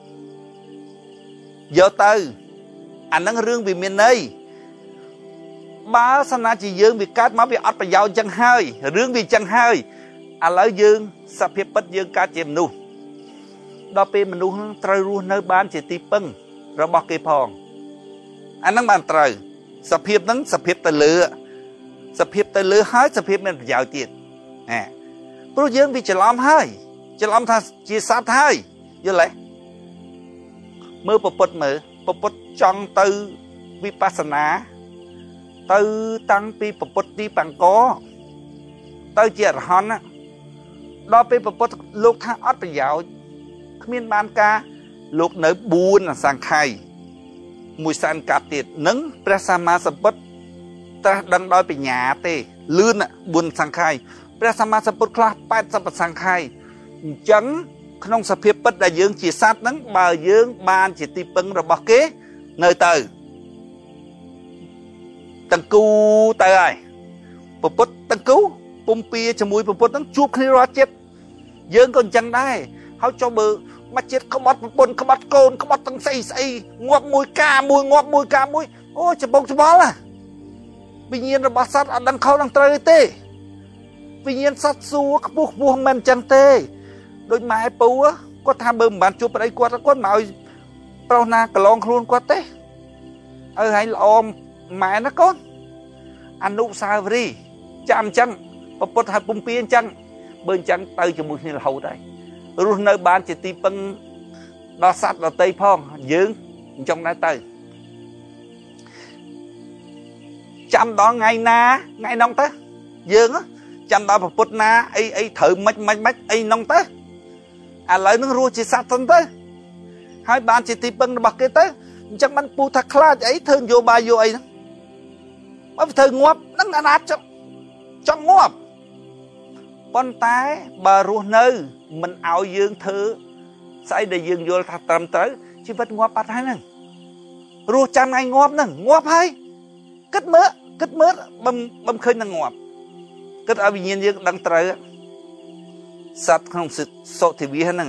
អានឹងរឿងវាមានន័យបើសិនណាជាយើងវាកើតមកវាអត់ប្រយោជន៍ចឹងហើយរឿងវាចឹងហើយឥឡូវយើងសភាពពិតយើងកើតជាមនុស្សដល់ពេលមនុស្សនឹងត្រូវរស់នៅបានជាទីពឹងរបស់គេផងអានឹងបានត្រូវសភាពហ្នឹងសភាពទៅលើហើយសភាពមានប្រយោជន៍ទៀតព្រោះយើងវាច្រឡំហើយច្រឡំថាជាសត្វហើយយល់ទេមើលពពុទ្ធមើលពពុទ្ធចង់ទៅវិបស្សនាទៅតាំងពីពពុទ្ធទីបង្កទៅជាអរហន្តដល់ពេលពពុទ្ធលោកថាអត់ប្រយោជន៍គ្មានបានការលោកនៅ4អសង្ខ័យមួយសែនកាប់ទៀតនឹងព្រះសម្មាសម្ពុទ្ធត្រាស់ដឹងដោយបញ្ញាទេលឿន4សង្ខ័យព្រះសម្មាសម្ពុទ្ធខ្លះ80សង្ខ័យអញ្ចឹងក្នុងសភាពពិតដែលយើងជាសត្វហ្នឹងបើយើងបានជាទីពឹងរបស់គេនៅទៅតង្គូទៅហើយពពុទ្ធតង្គូពុំពៀជាមួយពពុទ្ធហ្នឹងជួបគ្នារាល់ចិត្តយើងក៏អញ្ចឹងដែរហើយចុះបើមកចិត្តក្បត់ប្រពន្ធក្បត់កូនក្បត់ទាំងស្អីងាប់មួយការមួយងាប់មួយការមួយអូច្បងច្បល់វិញ្ញាណរបស់សត្វអត់ដឹងខុសដឹងត្រូវទេវិញ្ញាណសត្វសួរខ្ពស់មិនមែនអញ្ចឹងទេដូចម៉ែពូគាត់ថាបើមិនបានជួបប្តីគាត់មកឲ្យប្រុសណាកន្លងខ្លួនគាត់ទេឲ្យហើយល្អម៉ែណាកូនអនុស្សាវរីយ៍ចាំអញ្ចឹងពពុទ្ធឲ្យពុំពៀអញ្ចឹងបើអញ្ចឹងទៅជាមួយគ្នារហូតហើយរស់នៅបានជាទីពឹងដល់សត្វដទៃផងយើងអញ្ចឹងដែរទៅចាំដល់ថ្ងៃណាថ្ងៃនោះទៅយើងចាំដល់ពុទ្ធណាអីត្រូវមិនអីនោះទៅឥឡូវនឹងរស់ជាសត្វទៅហើយបានជាទីពឹងរបស់គេទៅអញ្ចឹងមិនពូថាខ្លាចអីធ្វើនយោបាយយកអីហ្នឹងបើធ្វើងាប់ហ្នឹងអាណាចង់ងាប់ប៉ុន្តែបើរស់នៅមិនឲ្យយើងធ្វើស្អីដែលយើងយល់ថាត្រឹមត្រូវជីវិតងាប់បាត់ហើយហ្នឹងរស់ចាំថ្ងៃងាប់ហ្នឹងងាប់ហើយគិតមើលបំឃើញនឹងងាប់គិតឲ្យវិញ្ញាណយើងដឹងត្រូវសត្វក្នុងសុទ្ធិវិហ្នឹង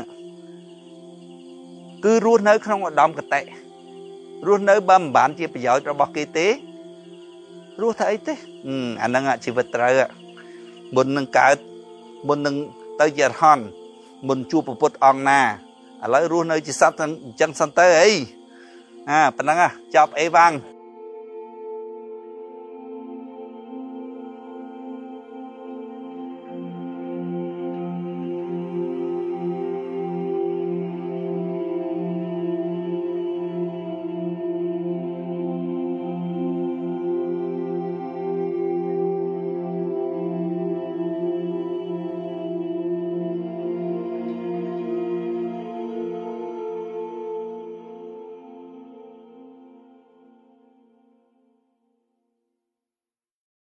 គឺរស់នៅក្នុងឧត្តមកតិរស់នៅបើមិនបានជាប្រយោជន៍របស់គេទេរស់ថាអីទេអាហ្នឹងជីវិតត្រូវមុននឹងកើតមុននឹងទៅជាអរហន្តមុនជួបពុទ្ធអង្គណាឥឡូវរស់នៅជាសត្វអញ្ចឹងសិនទៅអីប៉ុណ្ណឹងចប់អេវ៉ាំង